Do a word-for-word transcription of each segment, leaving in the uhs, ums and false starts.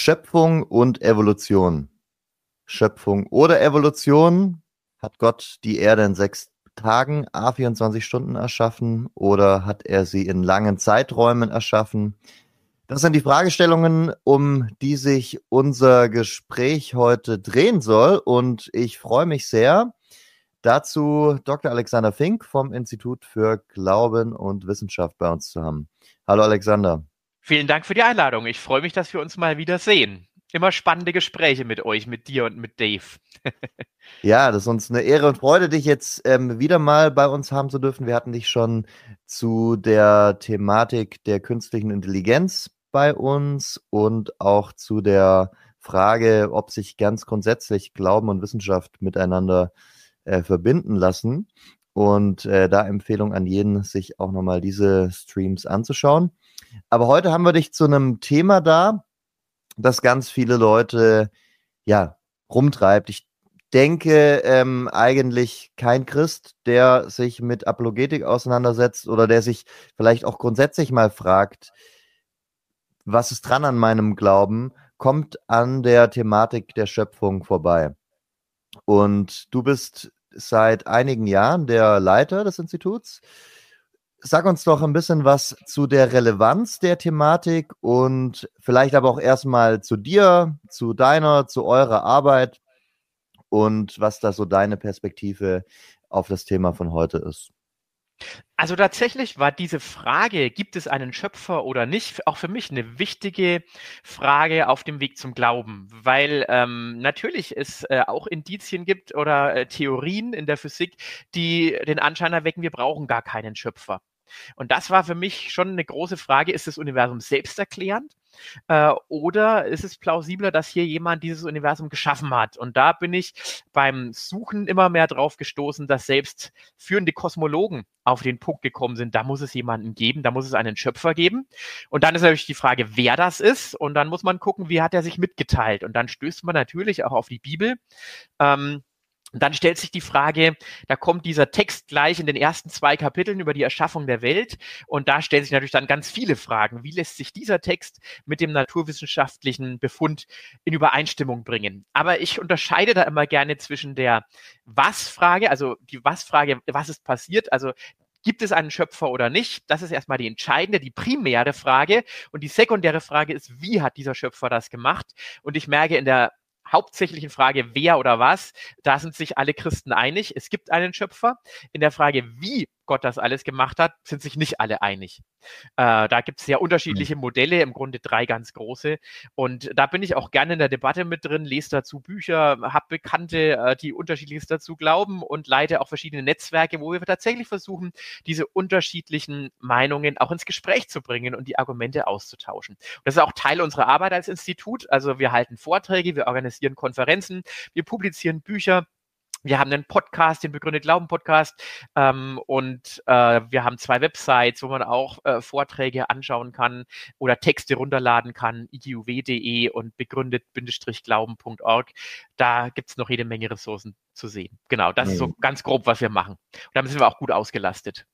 Schöpfung und Evolution. Schöpfung oder Evolution? Hat Gott die Erde in sechs Tagen, a vierundzwanzig Stunden erschaffen oder hat er sie in langen Zeiträumen erschaffen? Das sind die Fragestellungen, um die sich unser Gespräch heute drehen soll, und ich freue mich sehr, dazu Doktor Alexander Fink vom Institut für Glauben und Wissenschaft bei uns zu haben. Hallo Alexander. Vielen Dank für die Einladung. Ich freue mich, dass wir uns mal wieder sehen. Immer spannende Gespräche mit euch, mit dir und mit Dave. Ja, das ist uns eine Ehre und Freude, dich jetzt ähm, wieder mal bei uns haben zu dürfen. Wir hatten dich schon zu der Thematik der künstlichen Intelligenz bei uns und auch zu der Frage, ob sich ganz grundsätzlich Glauben und Wissenschaft miteinander äh, verbinden lassen. Und äh, da Empfehlung an jeden, sich auch nochmal diese Streams anzuschauen. Aber heute haben wir dich zu einem Thema da, das ganz viele Leute ja rumtreibt. Ich denke ähm, eigentlich kein Christ, der sich mit Apologetik auseinandersetzt oder der sich vielleicht auch grundsätzlich mal fragt, was ist dran an meinem Glauben, kommt an der Thematik der Schöpfung vorbei. Und du bist seit einigen Jahren der Leiter des Instituts. Sag uns doch ein bisschen was zu der Relevanz der Thematik und vielleicht aber auch erstmal zu dir, zu deiner, zu eurer Arbeit und was da so deine Perspektive auf das Thema von heute ist. Also tatsächlich war diese Frage, gibt es einen Schöpfer oder nicht, auch für mich eine wichtige Frage auf dem Weg zum Glauben, weil ähm, natürlich es äh, auch Indizien gibt oder äh, Theorien in der Physik, die den Anschein erwecken, wir brauchen gar keinen Schöpfer. Und das war für mich schon eine große Frage, ist das Universum selbsterklärend? Äh, oder ist es plausibler, dass hier jemand dieses Universum geschaffen hat? Und da bin ich beim Suchen immer mehr drauf gestoßen, dass selbst führende Kosmologen auf den Punkt gekommen sind, da muss es jemanden geben, da muss es einen Schöpfer geben. Und dann ist natürlich die Frage, wer das ist. Und dann muss man gucken, wie hat er sich mitgeteilt. Und dann stößt man natürlich auch auf die Bibel. Ähm, Und dann stellt sich die Frage, da kommt dieser Text gleich in den ersten zwei Kapiteln über die Erschaffung der Welt. Und da stellen sich natürlich dann ganz viele Fragen. Wie lässt sich dieser Text mit dem naturwissenschaftlichen Befund in Übereinstimmung bringen? Aber ich unterscheide da immer gerne zwischen der Was-Frage, also die Was-Frage, was ist passiert? Also gibt es einen Schöpfer oder nicht? Das ist erstmal die entscheidende, die primäre Frage. Und die sekundäre Frage ist, wie hat dieser Schöpfer das gemacht? Und ich merke in der hauptsächlichen Frage, wer oder was, da sind sich alle Christen einig. Es gibt einen Schöpfer. In der Frage, wie Gott das alles gemacht hat, sind sich nicht alle einig. Äh, da gibt es sehr unterschiedliche Modelle, im Grunde drei ganz große. Und da bin ich auch gerne in der Debatte mit drin, lese dazu Bücher, habe Bekannte, äh, die unterschiedliches dazu glauben und leite auch verschiedene Netzwerke, wo wir tatsächlich versuchen, diese unterschiedlichen Meinungen auch ins Gespräch zu bringen und die Argumente auszutauschen. Und das ist auch Teil unserer Arbeit als Institut. Also wir halten Vorträge, wir organisieren Konferenzen, wir publizieren Bücher. Wir haben einen Podcast, den Begründet Glauben Podcast, ähm, und äh, wir haben zwei Websites, wo man auch äh, Vorträge anschauen kann oder Texte runterladen kann, i g u w punkt d e und begründet Glauben punkt org. Da gibt es noch jede Menge Ressourcen zu sehen. Genau, das mhm. ist so ganz grob, was wir machen. Und damit sind wir auch gut ausgelastet.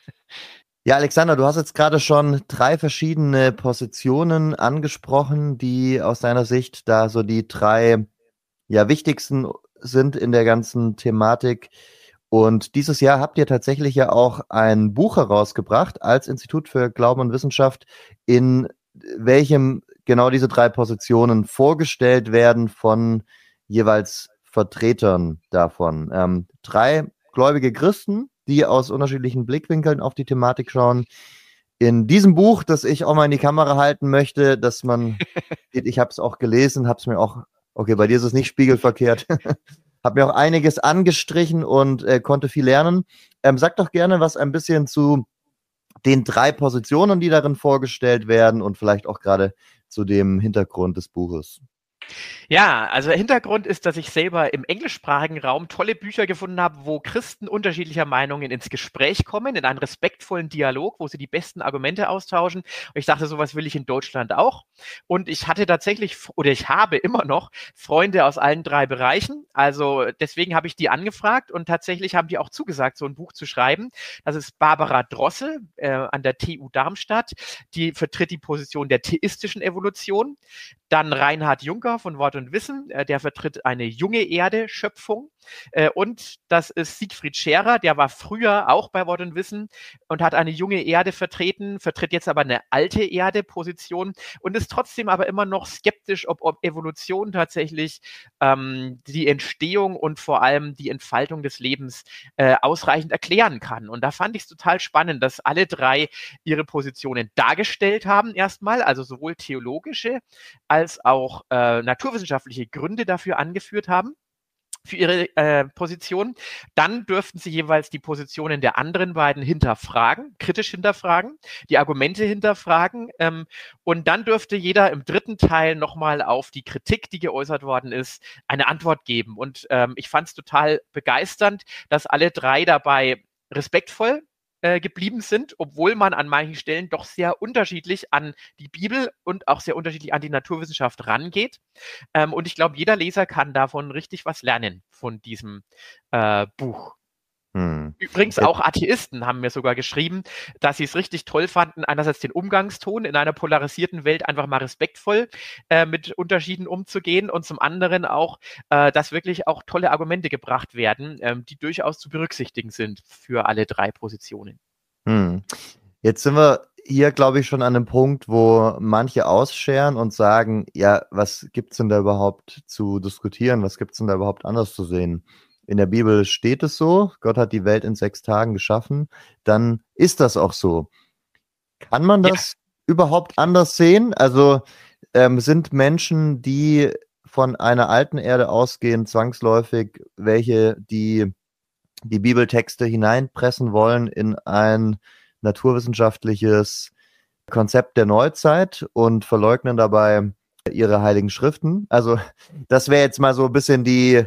Ja, Alexander, du hast jetzt gerade schon drei verschiedene Positionen angesprochen, die aus deiner Sicht da so die drei ja, wichtigsten sind in der ganzen Thematik. Und dieses Jahr habt ihr tatsächlich ja auch ein Buch herausgebracht als Institut für Glauben und Wissenschaft, in welchem genau diese drei Positionen vorgestellt werden von jeweils Vertretern davon. Ähm, drei gläubige Christen, die aus unterschiedlichen Blickwinkeln auf die Thematik schauen. In diesem Buch, das ich auch mal in die Kamera halten möchte, dass man, ich habe es auch gelesen, habe es mir auch Okay, bei dir ist es nicht spiegelverkehrt. Habe mir auch einiges angestrichen und äh, konnte viel lernen. Ähm, sag doch gerne was ein bisschen zu den drei Positionen, die darin vorgestellt werden und vielleicht auch gerade zu dem Hintergrund des Buches. Ja, also der Hintergrund ist, dass ich selber im englischsprachigen Raum tolle Bücher gefunden habe, wo Christen unterschiedlicher Meinungen ins Gespräch kommen, in einen respektvollen Dialog, wo sie die besten Argumente austauschen. Und ich dachte, sowas will ich in Deutschland auch. Und ich hatte tatsächlich, oder ich habe immer noch Freunde aus allen drei Bereichen. Also deswegen habe ich die angefragt und tatsächlich haben die auch zugesagt, so ein Buch zu schreiben. Das ist Barbara Drossel äh, an der T U Darmstadt. Die vertritt die Position der theistischen Evolution. Dann Reinhard Juncker von Wort und Wissen, äh, der vertritt eine junge Erde-Schöpfung. Äh, und das ist Siegfried Scherer, der war früher auch bei Wort und Wissen und hat eine junge Erde vertreten, vertritt jetzt aber eine alte Erde-Position und ist trotzdem aber immer noch skeptisch, ob, ob Evolution tatsächlich ähm, die Entstehung und vor allem die Entfaltung des Lebens äh, ausreichend erklären kann. Und da fand ich es total spannend, dass alle drei ihre Positionen dargestellt haben erstmal, also sowohl theologische als auch äh, naturwissenschaftliche Gründe dafür angeführt haben für ihre äh, Position. Dann dürften sie jeweils die Positionen der anderen beiden hinterfragen, kritisch hinterfragen, die Argumente hinterfragen ähm, und dann dürfte jeder im dritten Teil nochmal auf die Kritik, die geäußert worden ist, eine Antwort geben. Und ähm, ich fand es total begeisternd, dass alle drei dabei respektvoll äh, geblieben sind, obwohl man an manchen Stellen doch sehr unterschiedlich an die Bibel und auch sehr unterschiedlich an die Naturwissenschaft rangeht. Ähm, und ich glaube, jeder Leser kann davon richtig was lernen, von diesem äh, Buch. Hm. Übrigens auch Atheisten haben mir sogar geschrieben, dass sie es richtig toll fanden, einerseits den Umgangston in einer polarisierten Welt einfach mal respektvoll äh, mit Unterschieden umzugehen und zum anderen auch, äh, dass wirklich auch tolle Argumente gebracht werden, ähm, die durchaus zu berücksichtigen sind für alle drei Positionen. Hm. Jetzt sind wir hier, glaube ich, schon an einem Punkt, wo manche ausscheren und sagen, ja, was gibt es denn da überhaupt zu diskutieren? Was gibt es denn da überhaupt anders zu sehen? In der Bibel steht es so, Gott hat die Welt in sechs Tagen geschaffen, dann ist das auch so. Kann man das ja. überhaupt anders sehen? Also ähm, sind Menschen, die von einer alten Erde ausgehen, zwangsläufig welche, die die Bibeltexte hineinpressen wollen in ein naturwissenschaftliches Konzept der Neuzeit und verleugnen dabei ihre heiligen Schriften? Also das wäre jetzt mal so ein bisschen die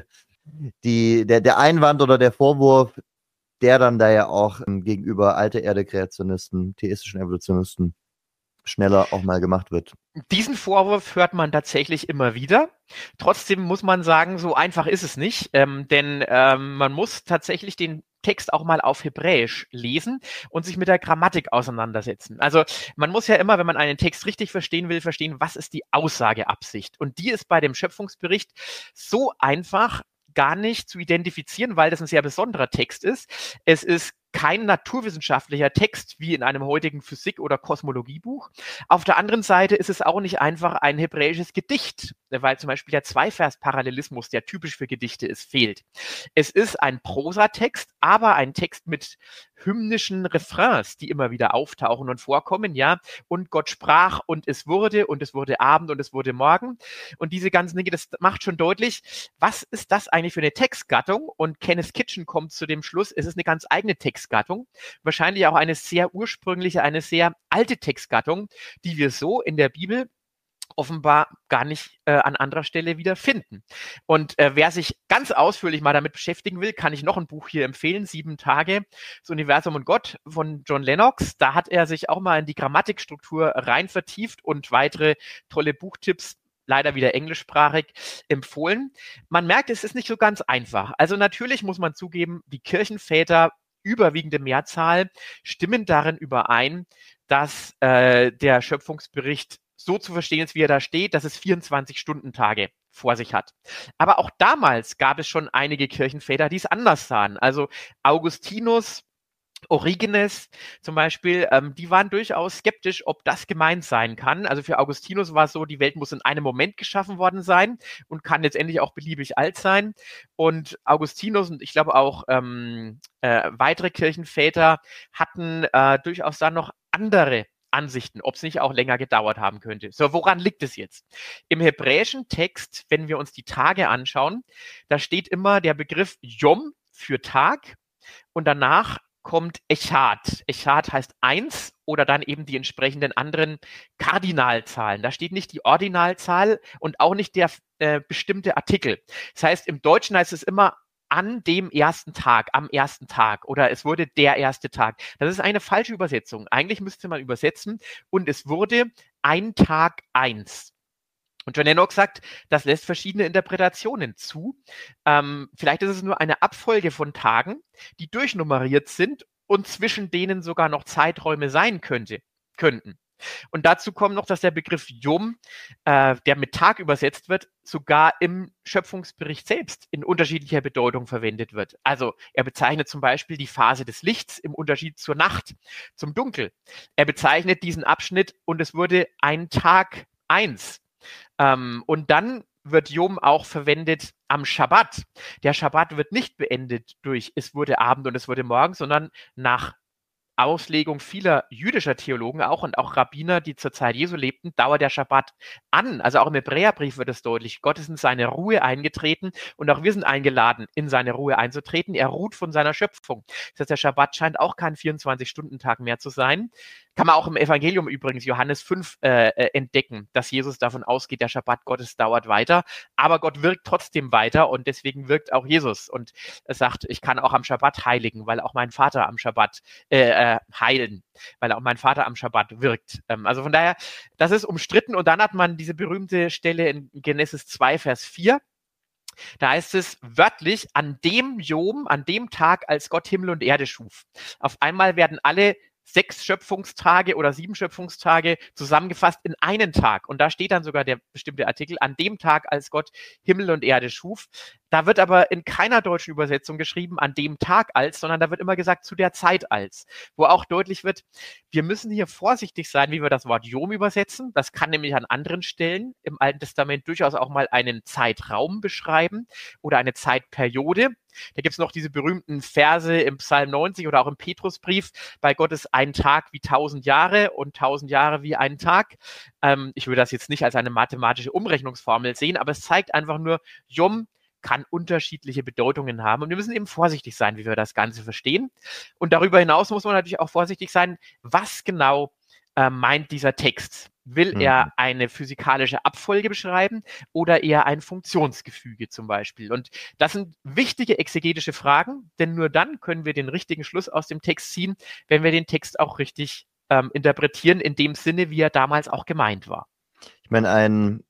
Die, der, der Einwand oder der Vorwurf, der dann da ja auch ähm, gegenüber alte Erde-Kreationisten, theistischen Evolutionisten schneller auch mal gemacht wird. Diesen Vorwurf hört man tatsächlich immer wieder. Trotzdem muss man sagen, so einfach ist es nicht, ähm, denn ähm, man muss tatsächlich den Text auch mal auf Hebräisch lesen und sich mit der Grammatik auseinandersetzen. Also man muss ja immer, wenn man einen Text richtig verstehen will, verstehen, was ist die Aussageabsicht. Und die ist bei dem Schöpfungsbericht so einfach gar nicht zu identifizieren, weil das ein sehr besonderer Text ist. Es ist kein naturwissenschaftlicher Text wie in einem heutigen Physik- oder Kosmologiebuch. Auf der anderen Seite ist es auch nicht einfach ein hebräisches Gedicht, weil zum Beispiel der Zweivers-Parallelismus, der typisch für Gedichte ist, fehlt. Es ist ein Prosatext, aber ein Text mit hymnischen Refrains, die immer wieder auftauchen und vorkommen, ja. Und Gott sprach und es wurde und es wurde Abend und es wurde Morgen. Und diese ganzen Dinge, das macht schon deutlich, was ist das eigentlich für eine Textgattung? Und Kenneth Kitchen kommt zu dem Schluss, es ist eine ganz eigene Textgattung. Wahrscheinlich auch eine sehr ursprüngliche, eine sehr alte Textgattung, die wir so in der Bibel offenbar gar nicht äh, an anderer Stelle wieder finden. Und äh, wer sich ganz ausführlich mal damit beschäftigen will, kann ich noch ein Buch hier empfehlen, Sieben Tage, das Universum und Gott von John Lennox. Da hat er sich auch mal in die Grammatikstruktur rein vertieft und weitere tolle Buchtipps, leider wieder englischsprachig, empfohlen. Man merkt, es ist nicht so ganz einfach. Also natürlich muss man zugeben, die Kirchenväter, überwiegende Mehrzahl, stimmen darin überein, dass äh, der Schöpfungsbericht so zu verstehen ist, wie er da steht, dass es vierundzwanzig-Stunden-Tage vor sich hat. Aber auch damals gab es schon einige Kirchenväter, die es anders sahen. Also Augustinus, Origenes zum Beispiel, ähm, die waren durchaus skeptisch, ob das gemeint sein kann. Also für Augustinus war es so, die Welt muss in einem Moment geschaffen worden sein und kann letztendlich auch beliebig alt sein. Und Augustinus und ich glaube auch ähm, äh, weitere Kirchenväter hatten äh, durchaus dann noch andere Ansichten, ob es nicht auch länger gedauert haben könnte. So, woran liegt es jetzt? Im hebräischen Text, wenn wir uns die Tage anschauen, da steht immer der Begriff Yom für Tag und danach kommt Echad. Echad heißt eins oder dann eben die entsprechenden anderen Kardinalzahlen. Da steht nicht die Ordinalzahl und auch nicht der äh, bestimmte Artikel. Das heißt, im Deutschen heißt es immer an dem ersten Tag, am ersten Tag oder es wurde der erste Tag. Das ist eine falsche Übersetzung. Eigentlich müsste man übersetzen und es wurde ein Tag eins. Und John Lennox sagt, das lässt verschiedene Interpretationen zu. Ähm, vielleicht ist es nur eine Abfolge von Tagen, die durchnummeriert sind und zwischen denen sogar noch Zeiträume sein könnte, könnten. Und dazu kommt noch, dass der Begriff Yom, äh, der mit Tag übersetzt wird, sogar im Schöpfungsbericht selbst in unterschiedlicher Bedeutung verwendet wird. Also er bezeichnet zum Beispiel die Phase des Lichts im Unterschied zur Nacht, zum Dunkel. Er bezeichnet diesen Abschnitt und es wurde ein Tag eins. Ähm, und dann wird Yom auch verwendet am Schabbat. Der Schabbat wird nicht beendet durch es wurde Abend und es wurde Morgen, sondern nach Auslegung vieler jüdischer Theologen auch und auch Rabbiner, die zur Zeit Jesu lebten, dauert der Schabbat an. Also auch im Hebräerbrief wird es deutlich. Gott ist in seine Ruhe eingetreten und auch wir sind eingeladen, in seine Ruhe einzutreten. Er ruht von seiner Schöpfung. Das heißt, der Schabbat scheint auch kein vierundzwanzig-Stunden-Tag mehr zu sein. Kann man auch im Evangelium übrigens, Johannes fünf, äh, entdecken, dass Jesus davon ausgeht, der Schabbat Gottes dauert weiter, aber Gott wirkt trotzdem weiter und deswegen wirkt auch Jesus und er sagt, ich kann auch am Schabbat heiligen, weil auch mein Vater am Schabbat äh, heilen, weil auch mein Vater am Schabbat wirkt. Ähm, also von daher, das ist umstritten und dann hat man diese berühmte Stelle in Genesis zwei, Vers vier. Da heißt es wörtlich, an dem Yom, an dem Tag, als Gott Himmel und Erde schuf. Auf einmal werden alle sechs Schöpfungstage oder sieben Schöpfungstage zusammengefasst in einen Tag. Und da steht dann sogar der bestimmte Artikel, an dem Tag, als Gott Himmel und Erde schuf. Da wird aber in keiner deutschen Übersetzung geschrieben, an dem Tag als, sondern da wird immer gesagt, zu der Zeit als. Wo auch deutlich wird, wir müssen hier vorsichtig sein, wie wir das Wort Yom übersetzen. Das kann nämlich an anderen Stellen im Alten Testament durchaus auch mal einen Zeitraum beschreiben oder eine Zeitperiode. Da gibt es noch diese berühmten Verse im Psalm neunzig oder auch im Petrusbrief. Bei Gott ist ein Tag wie tausend Jahre und tausend Jahre wie ein Tag. Ähm, ich würde das jetzt nicht als eine mathematische Umrechnungsformel sehen, aber es zeigt einfach nur, Yom kann unterschiedliche Bedeutungen haben. Und wir müssen eben vorsichtig sein, wie wir das Ganze verstehen. Und darüber hinaus muss man natürlich auch vorsichtig sein, was genau äh, meint dieser Text. Will er eine physikalische Abfolge beschreiben oder eher ein Funktionsgefüge zum Beispiel? Und das sind wichtige exegetische Fragen, denn nur dann können wir den richtigen Schluss aus dem Text ziehen, wenn wir den Text auch richtig ähm, interpretieren, in dem Sinne, wie er damals auch gemeint war. Ich meine, ein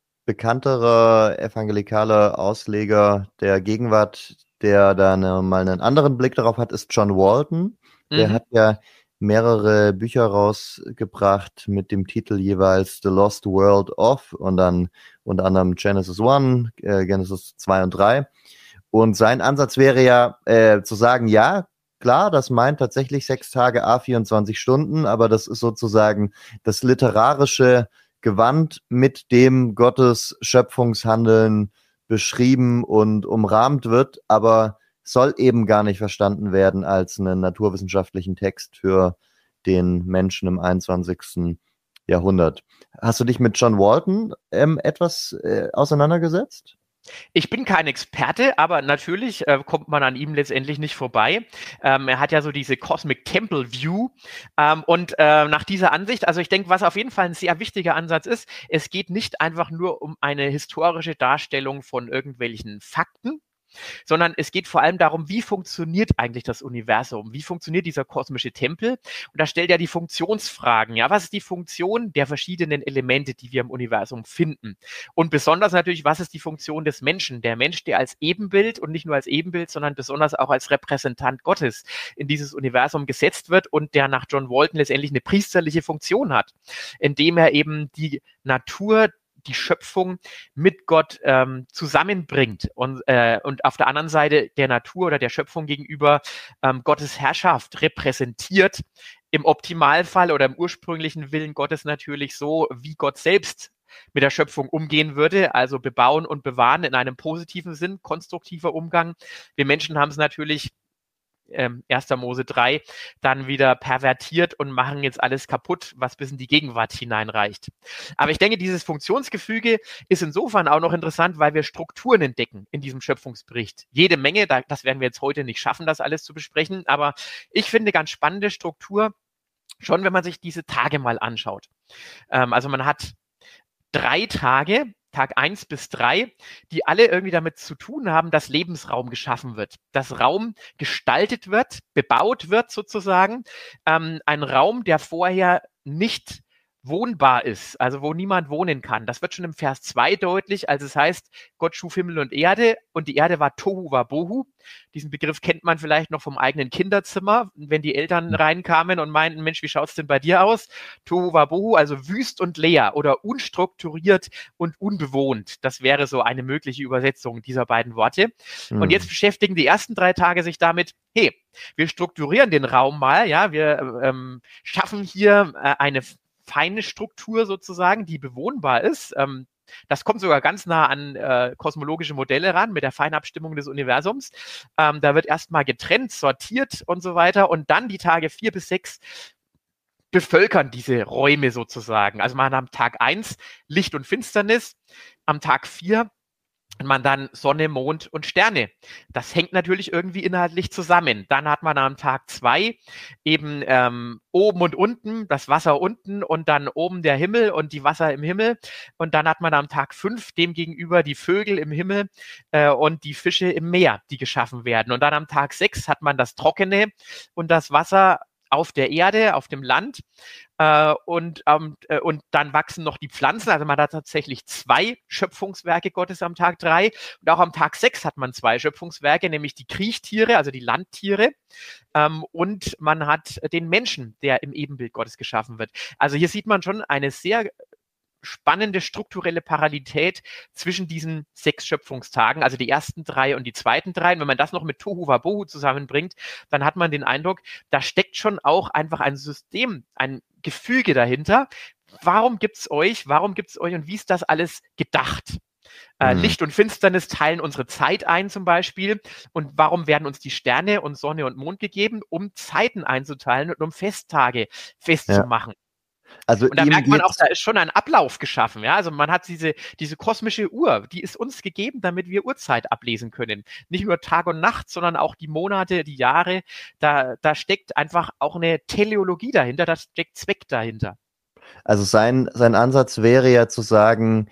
bekannterer evangelikaler Ausleger der Gegenwart, der da eine, mal einen anderen Blick darauf hat, ist John Walton. Der mhm. hat ja mehrere Bücher rausgebracht mit dem Titel jeweils The Lost World of und dann unter anderem Genesis eins, äh, Genesis zwei und drei. Und sein Ansatz wäre ja äh, zu sagen, ja, klar, das meint tatsächlich sechs Tage à vierundzwanzig Stunden, aber das ist sozusagen das literarische Gewand, mit dem Gottes Schöpfungshandeln beschrieben und umrahmt wird, aber soll eben gar nicht verstanden werden als einen naturwissenschaftlichen Text für den Menschen im einundzwanzigsten Jahrhundert. Hast du dich mit John Walton ähm, etwas äh, auseinandergesetzt? Ich bin kein Experte, aber natürlich äh, kommt man an ihm letztendlich nicht vorbei. Ähm, er hat ja so diese Cosmic Temple View ähm, und äh, nach dieser Ansicht, also ich denke, was auf jeden Fall ein sehr wichtiger Ansatz ist, es geht nicht einfach nur um eine historische Darstellung von irgendwelchen Fakten, sondern es geht vor allem darum, wie funktioniert eigentlich das Universum? Wie funktioniert dieser kosmische Tempel? Und da stellt er die Funktionsfragen. Ja, was ist die Funktion der verschiedenen Elemente, die wir im Universum finden? Und besonders natürlich, was ist die Funktion des Menschen? Der Mensch, der als Ebenbild und nicht nur als Ebenbild, sondern besonders auch als Repräsentant Gottes in dieses Universum gesetzt wird und der nach John Walton letztendlich eine priesterliche Funktion hat, indem er eben die Natur, die Schöpfung mit Gott ähm, zusammenbringt und, äh, und auf der anderen Seite der Natur oder der Schöpfung gegenüber ähm, Gottes Herrschaft repräsentiert, im Optimalfall oder im ursprünglichen Willen Gottes natürlich so, wie Gott selbst mit der Schöpfung umgehen würde, also bebauen und bewahren in einem positiven Sinn, konstruktiver Umgang. Wir Menschen haben es natürlich Ähm, erster Mose drei, dann wieder pervertiert und machen jetzt alles kaputt, was bis in die Gegenwart hineinreicht. Aber ich denke, dieses Funktionsgefüge ist insofern auch noch interessant, weil wir Strukturen entdecken in diesem Schöpfungsbericht. Jede Menge, da, das werden wir jetzt heute nicht schaffen, das alles zu besprechen, aber ich finde ganz spannende Struktur, schon wenn man sich diese Tage mal anschaut. Ähm, also man hat drei Tage, Tag eins bis drei, die alle irgendwie damit zu tun haben, dass Lebensraum geschaffen wird, dass Raum gestaltet wird, bebaut wird sozusagen. Ähm, ein Raum, der vorher nicht wohnbar ist, also wo niemand wohnen kann. Das wird schon im Vers zwei deutlich, als es heißt, Gott schuf Himmel und Erde und die Erde war Tohu Wabohu. Diesen Begriff kennt man vielleicht noch vom eigenen Kinderzimmer, wenn die Eltern reinkamen und meinten, Mensch, wie schaut's denn bei dir aus? Tohu Wabohu, also wüst und leer oder unstrukturiert und unbewohnt. Das wäre so eine mögliche Übersetzung dieser beiden Worte. Mhm. Und jetzt beschäftigen die ersten drei Tage sich damit, hey, wir strukturieren den Raum mal, ja, wir ähm, schaffen hier äh, eine feine Struktur sozusagen, die bewohnbar ist. Ähm, das kommt sogar ganz nah an äh, kosmologische Modelle ran mit der Feinabstimmung des Universums. Ähm, da wird erstmal getrennt, sortiert und so weiter und dann die Tage vier bis sechs bevölkern diese Räume sozusagen. Also man hat am Tag eins Licht und Finsternis, am Tag vier man dann Sonne, Mond und Sterne. Das hängt natürlich irgendwie inhaltlich zusammen. Dann hat man am Tag zwei eben ähm, oben und unten, das Wasser unten und dann oben der Himmel und die Wasser im Himmel. Und dann hat man am Tag fünf demgegenüber die Vögel im Himmel äh, und die Fische im Meer, die geschaffen werden. Und dann am Tag sechs hat man das Trockene und das Wasser auf der Erde, auf dem Land. Äh, und, ähm, äh, und dann wachsen noch die Pflanzen. Also man hat tatsächlich zwei Schöpfungswerke Gottes am Tag drei. Und auch am Tag sechs hat man zwei Schöpfungswerke, nämlich die Kriechtiere, also die Landtiere. Ähm, und man hat den Menschen, der im Ebenbild Gottes geschaffen wird. Also hier sieht man schon eine sehr spannende strukturelle Parallelität zwischen diesen sechs Schöpfungstagen, also die ersten drei und die zweiten drei. Und wenn man das noch mit Tohu Wabohu zusammenbringt, dann hat man den Eindruck, da steckt schon auch einfach ein System, ein Gefüge dahinter. Warum gibt's euch? Warum gibt's euch? Und wie ist das alles gedacht? Mhm. Äh, Licht und Finsternis teilen unsere Zeit ein zum Beispiel. Und warum werden uns die Sterne und Sonne und Mond gegeben? Um Zeiten einzuteilen und um Festtage festzumachen. Ja. Also und da merkt man auch, da ist schon ein Ablauf geschaffen. Ja? Also man hat diese, diese kosmische Uhr, die ist uns gegeben, damit wir Uhrzeit ablesen können. Nicht nur Tag und Nacht, sondern auch die Monate, die Jahre. Da, da steckt einfach auch eine Teleologie dahinter, da steckt Zweck dahinter. Also sein, sein Ansatz wäre ja zu sagen,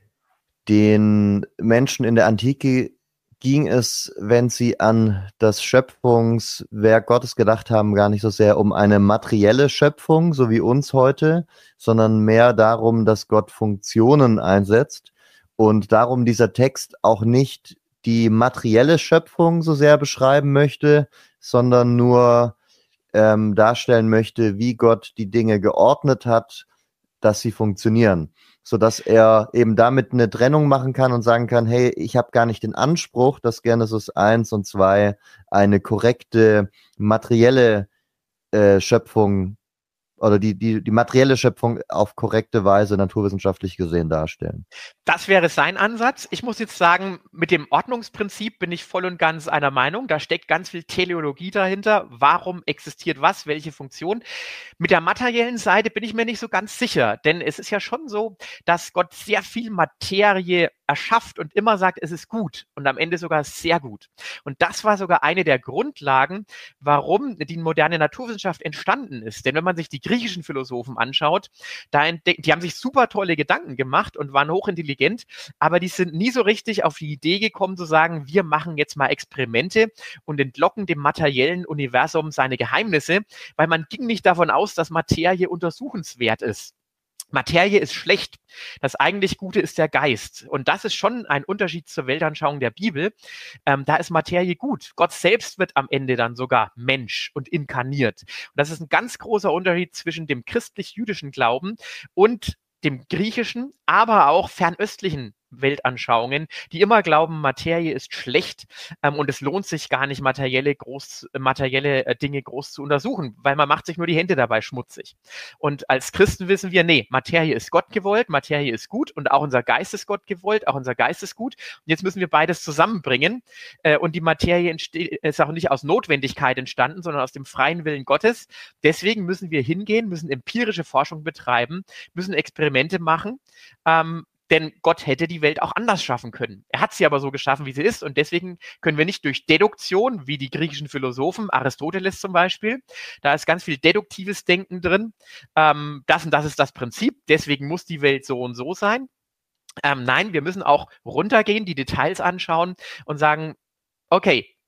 den Menschen in der Antike ging es, wenn sie an das Schöpfungswerk Gottes gedacht haben, gar nicht so sehr um eine materielle Schöpfung, so wie uns heute, sondern mehr darum, dass Gott Funktionen einsetzt und darum dieser Text auch nicht die materielle Schöpfung so sehr beschreiben möchte, sondern nur ähm, darstellen möchte, wie Gott die Dinge geordnet hat, dass sie funktionieren, sodass er eben damit eine Trennung machen kann und sagen kann, hey, ich habe gar nicht den Anspruch, dass Genesis eins und zwei eine korrekte materielle äh, Schöpfung oder die, die, die materielle Schöpfung auf korrekte Weise naturwissenschaftlich gesehen darstellen. Das wäre sein Ansatz. Ich muss jetzt sagen, mit dem Ordnungsprinzip bin ich voll und ganz einer Meinung. Da steckt ganz viel Teleologie dahinter. Warum existiert was? Welche Funktion? Mit der materiellen Seite bin ich mir nicht so ganz sicher, denn es ist ja schon so, dass Gott sehr viel Materie erschafft und immer sagt, es ist gut und am Ende sogar sehr gut. Und das war sogar eine der Grundlagen, warum die moderne Naturwissenschaft entstanden ist. Denn wenn man sich die griechischen Philosophen anschaut, da entdecken, die haben sich super tolle Gedanken gemacht und waren hochintelligent, aber die sind nie so richtig auf die Idee gekommen zu sagen, wir machen jetzt mal Experimente und entlocken dem materiellen Universum seine Geheimnisse, weil man ging nicht davon aus, dass Materie untersuchenswert ist. Materie ist schlecht. Das eigentlich Gute ist der Geist. Und das ist schon ein Unterschied zur Weltanschauung der Bibel. Ähm, da ist Materie gut. Gott selbst wird am Ende dann sogar Mensch und inkarniert. Und das ist ein ganz großer Unterschied zwischen dem christlich-jüdischen Glauben und dem griechischen, aber auch fernöstlichen Weltanschauungen, die immer glauben, Materie ist schlecht ähm, und es lohnt sich gar nicht, materielle, groß, materielle äh, Dinge groß zu untersuchen, weil man macht sich nur die Hände dabei schmutzig. Und als Christen wissen wir, nee, Materie ist Gott gewollt, Materie ist gut und auch unser Geist ist Gott gewollt, auch unser Geist ist gut. Und jetzt müssen wir beides zusammenbringen äh, und die Materie ist auch nicht aus Notwendigkeit entstanden, sondern aus dem freien Willen Gottes. Deswegen müssen wir hingehen, müssen empirische Forschung betreiben, müssen Experimente machen, ähm, denn Gott hätte die Welt auch anders schaffen können. Er hat sie aber so geschaffen, wie sie ist. Und deswegen können wir nicht durch Deduktion, wie die griechischen Philosophen, Aristoteles zum Beispiel, da ist ganz viel deduktives Denken drin. Ähm, das und das ist das Prinzip. Deswegen muss die Welt so und so sein. Ähm, nein, wir müssen auch runtergehen, die Details anschauen und sagen, okay,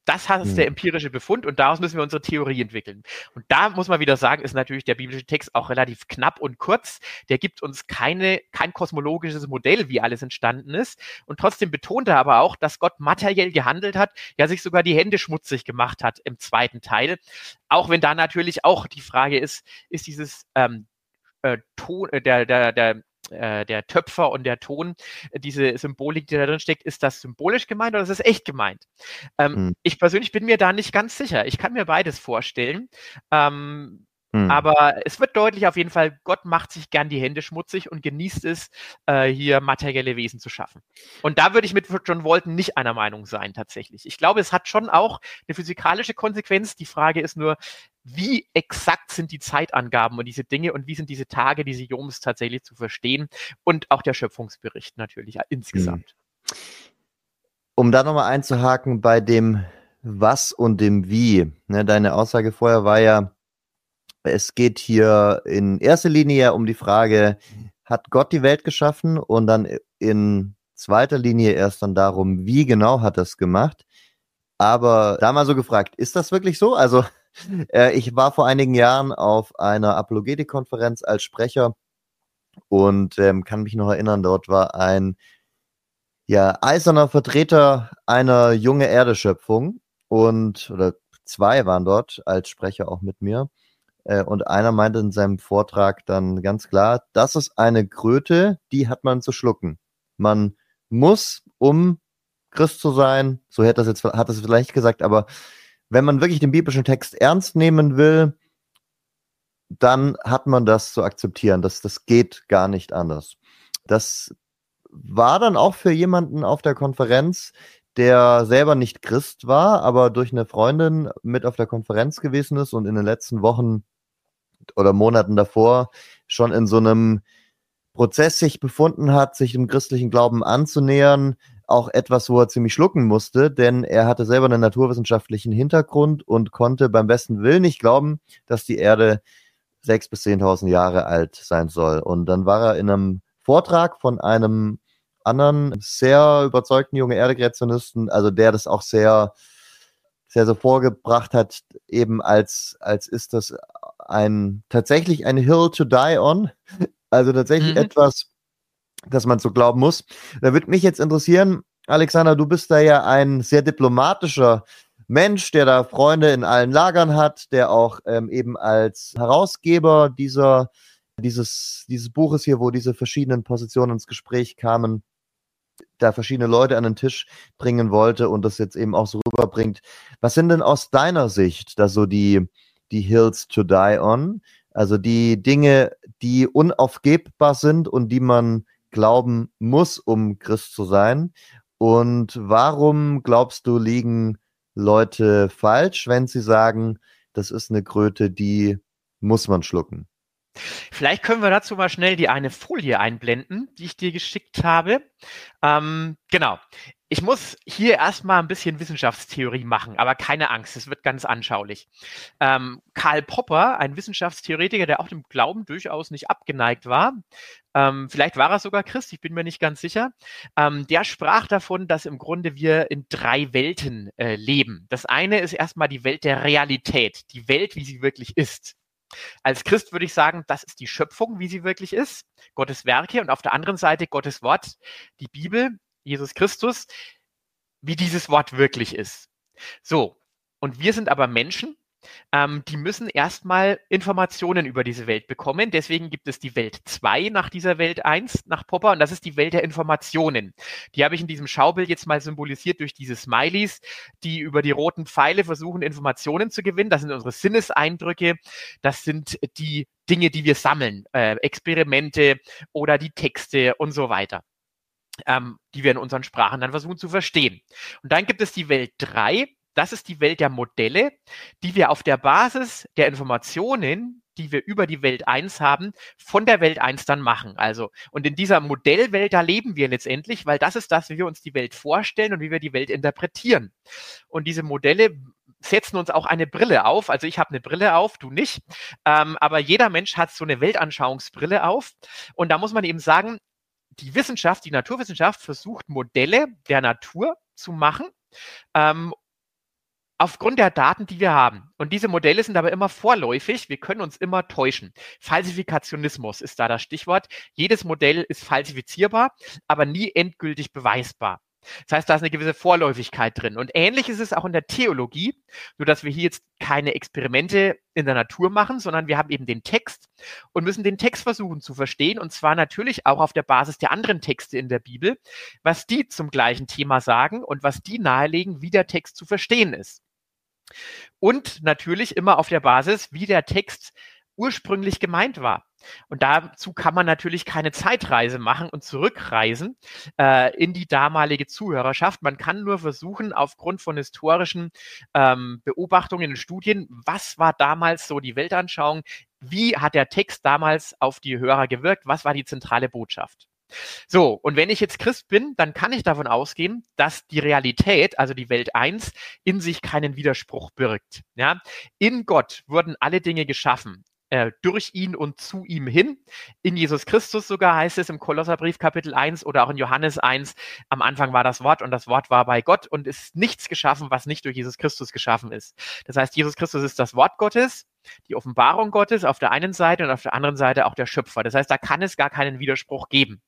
Das ist Hm. der empirische Befund und daraus müssen wir unsere Theorie entwickeln. Und da muss man wieder sagen, ist natürlich der biblische Text auch relativ knapp und kurz. Der gibt uns keine, kein kosmologisches Modell, wie alles entstanden ist. Und trotzdem betont er aber auch, dass Gott materiell gehandelt hat, ja sich sogar die Hände schmutzig gemacht hat im zweiten Teil. Auch wenn da natürlich auch die Frage ist, ist dieses ähm, äh, Ton, äh, der, der, der der Töpfer und der Ton, diese Symbolik, die da drin steckt, ist das symbolisch gemeint oder ist das echt gemeint? Ähm, hm. Ich persönlich bin mir da nicht ganz sicher. Ich kann mir beides vorstellen. Ähm, hm. Aber es wird deutlich auf jeden Fall, Gott macht sich gern die Hände schmutzig und genießt es, äh, hier materielle Wesen zu schaffen. Und da würde ich mit John Walton nicht einer Meinung sein, tatsächlich. Ich glaube, es hat schon auch eine physikalische Konsequenz. Die Frage ist nur, wie exakt sind die Zeitangaben und diese Dinge und wie sind diese Tage, diese Joms tatsächlich zu verstehen und auch der Schöpfungsbericht natürlich insgesamt. Um da nochmal einzuhaken bei dem Was und dem Wie. Ne, deine Aussage vorher war ja, es geht hier in erster Linie ja um die Frage, hat Gott die Welt geschaffen? Und dann in zweiter Linie erst dann darum, wie genau hat er es gemacht? Aber da mal so gefragt, ist das wirklich so? Also äh, ich war vor einigen Jahren auf einer Apologetik-Konferenz als Sprecher und ähm, kann mich noch erinnern, dort war ein ja, eiserner Vertreter einer junge Erdeschöpfung und, oder zwei waren dort als Sprecher auch mit mir. Äh, und einer meinte in seinem Vortrag dann ganz klar, das ist eine Kröte, die hat man zu schlucken. Man muss, um Christ zu sein, so hätte das jetzt, hat es vielleicht gesagt, aber wenn man wirklich den biblischen Text ernst nehmen will, dann hat man das zu akzeptieren. Das, das geht gar nicht anders. Das war dann auch für jemanden auf der Konferenz, der selber nicht Christ war, aber durch eine Freundin mit auf der Konferenz gewesen ist und in den letzten Wochen oder Monaten davor schon in so einem Prozess sich befunden hat, sich dem christlichen Glauben anzunähern, auch etwas, wo er ziemlich schlucken musste, denn er hatte selber einen naturwissenschaftlichen Hintergrund und konnte beim besten Willen nicht glauben, dass die Erde sechstausend bis zehntausend Jahre alt sein soll. Und dann war er in einem Vortrag von einem anderen sehr überzeugten jungen Erdekreationisten, also der das auch sehr, sehr so vorgebracht hat, eben als, als ist das ein, tatsächlich ein Hill to die on, also tatsächlich mhm. etwas, das man so glauben muss. Da würde mich jetzt interessieren, Alexander, du bist da ja ein sehr diplomatischer Mensch, der da Freunde in allen Lagern hat, der auch ähm, eben als Herausgeber dieser, dieses, dieses Buches hier, wo diese verschiedenen Positionen ins Gespräch kamen, da verschiedene Leute an den Tisch bringen wollte und das jetzt eben auch so rüberbringt. Was sind denn aus deiner Sicht da so die, die Hills to die on? Also die Dinge, die unaufgebbar sind und die man glauben muss, um Christ zu sein. Und warum, glaubst du, liegen Leute falsch, wenn sie sagen, das ist eine Kröte, die muss man schlucken? Vielleicht können wir dazu mal schnell die eine Folie einblenden, die ich dir geschickt habe. Ähm, genau. Ich muss hier erstmal ein bisschen Wissenschaftstheorie machen, aber keine Angst, es wird ganz anschaulich. Ähm, Karl Popper, ein Wissenschaftstheoretiker, der auch dem Glauben durchaus nicht abgeneigt war, ähm, vielleicht war er sogar Christ, ich bin mir nicht ganz sicher, ähm, der sprach davon, dass im Grunde wir in drei Welten äh, leben. Das eine ist erstmal die Welt der Realität, die Welt, wie sie wirklich ist. Als Christ würde ich sagen, das ist die Schöpfung, wie sie wirklich ist, Gottes Werke und auf der anderen Seite Gottes Wort, die Bibel, Jesus Christus, wie dieses Wort wirklich ist. So, und wir sind aber Menschen, ähm, die müssen erstmal Informationen über diese Welt bekommen. Deswegen gibt es die Welt zwei nach dieser Welt eins, nach Popper, und das ist die Welt der Informationen. Die habe ich in diesem Schaubild jetzt mal symbolisiert durch diese Smileys, die über die roten Pfeile versuchen, Informationen zu gewinnen. Das sind unsere Sinneseindrücke, das sind die Dinge, die wir sammeln, äh, Experimente oder die Texte und so weiter. Ähm, die wir in unseren Sprachen dann versuchen zu verstehen. Und dann gibt es die Welt drei, das ist die Welt der Modelle, die wir auf der Basis der Informationen, die wir über die Welt eins haben, von der Welt eins dann machen. Also, und in dieser Modellwelt, da leben wir letztendlich, weil das ist das, wie wir uns die Welt vorstellen und wie wir die Welt interpretieren. Und diese Modelle setzen uns auch eine Brille auf. Also ich habe eine Brille auf, du nicht. Ähm, aber jeder Mensch hat so eine Weltanschauungsbrille auf. Und da muss man eben sagen, die Wissenschaft, die Naturwissenschaft versucht, Modelle der Natur zu machen, ähm, aufgrund der Daten, die wir haben. Und diese Modelle sind aber immer vorläufig. Wir können uns immer täuschen. Falsifikationismus ist da das Stichwort. Jedes Modell ist falsifizierbar, aber nie endgültig beweisbar. Das heißt, da ist eine gewisse Vorläufigkeit drin. Und ähnlich ist es auch in der Theologie, nur dass wir hier jetzt keine Experimente in der Natur machen, sondern wir haben eben den Text und müssen den Text versuchen zu verstehen, und zwar natürlich auch auf der Basis der anderen Texte in der Bibel, was die zum gleichen Thema sagen und was die nahelegen, wie der Text zu verstehen ist. Und natürlich immer auf der Basis, wie der Text ursprünglich gemeint war. Und dazu kann man natürlich keine Zeitreise machen und zurückreisen äh, in die damalige Zuhörerschaft. Man kann nur versuchen, aufgrund von historischen ähm, Beobachtungen und Studien, was war damals so die Weltanschauung, wie hat der Text damals auf die Hörer gewirkt, was war die zentrale Botschaft. So, und wenn ich jetzt Christ bin, dann kann ich davon ausgehen, dass die Realität, also die Welt eins, in sich keinen Widerspruch birgt. Ja? In Gott wurden alle Dinge geschaffen. Durch ihn und zu ihm hin. In Jesus Christus sogar heißt es im Kolosserbrief Kapitel eins oder auch in Johannes eins, am Anfang war das Wort und das Wort war bei Gott und es ist nichts geschaffen, was nicht durch Jesus Christus geschaffen ist. Das heißt, Jesus Christus ist das Wort Gottes, die Offenbarung Gottes auf der einen Seite und auf der anderen Seite auch der Schöpfer. Das heißt, da kann es gar keinen Widerspruch geben.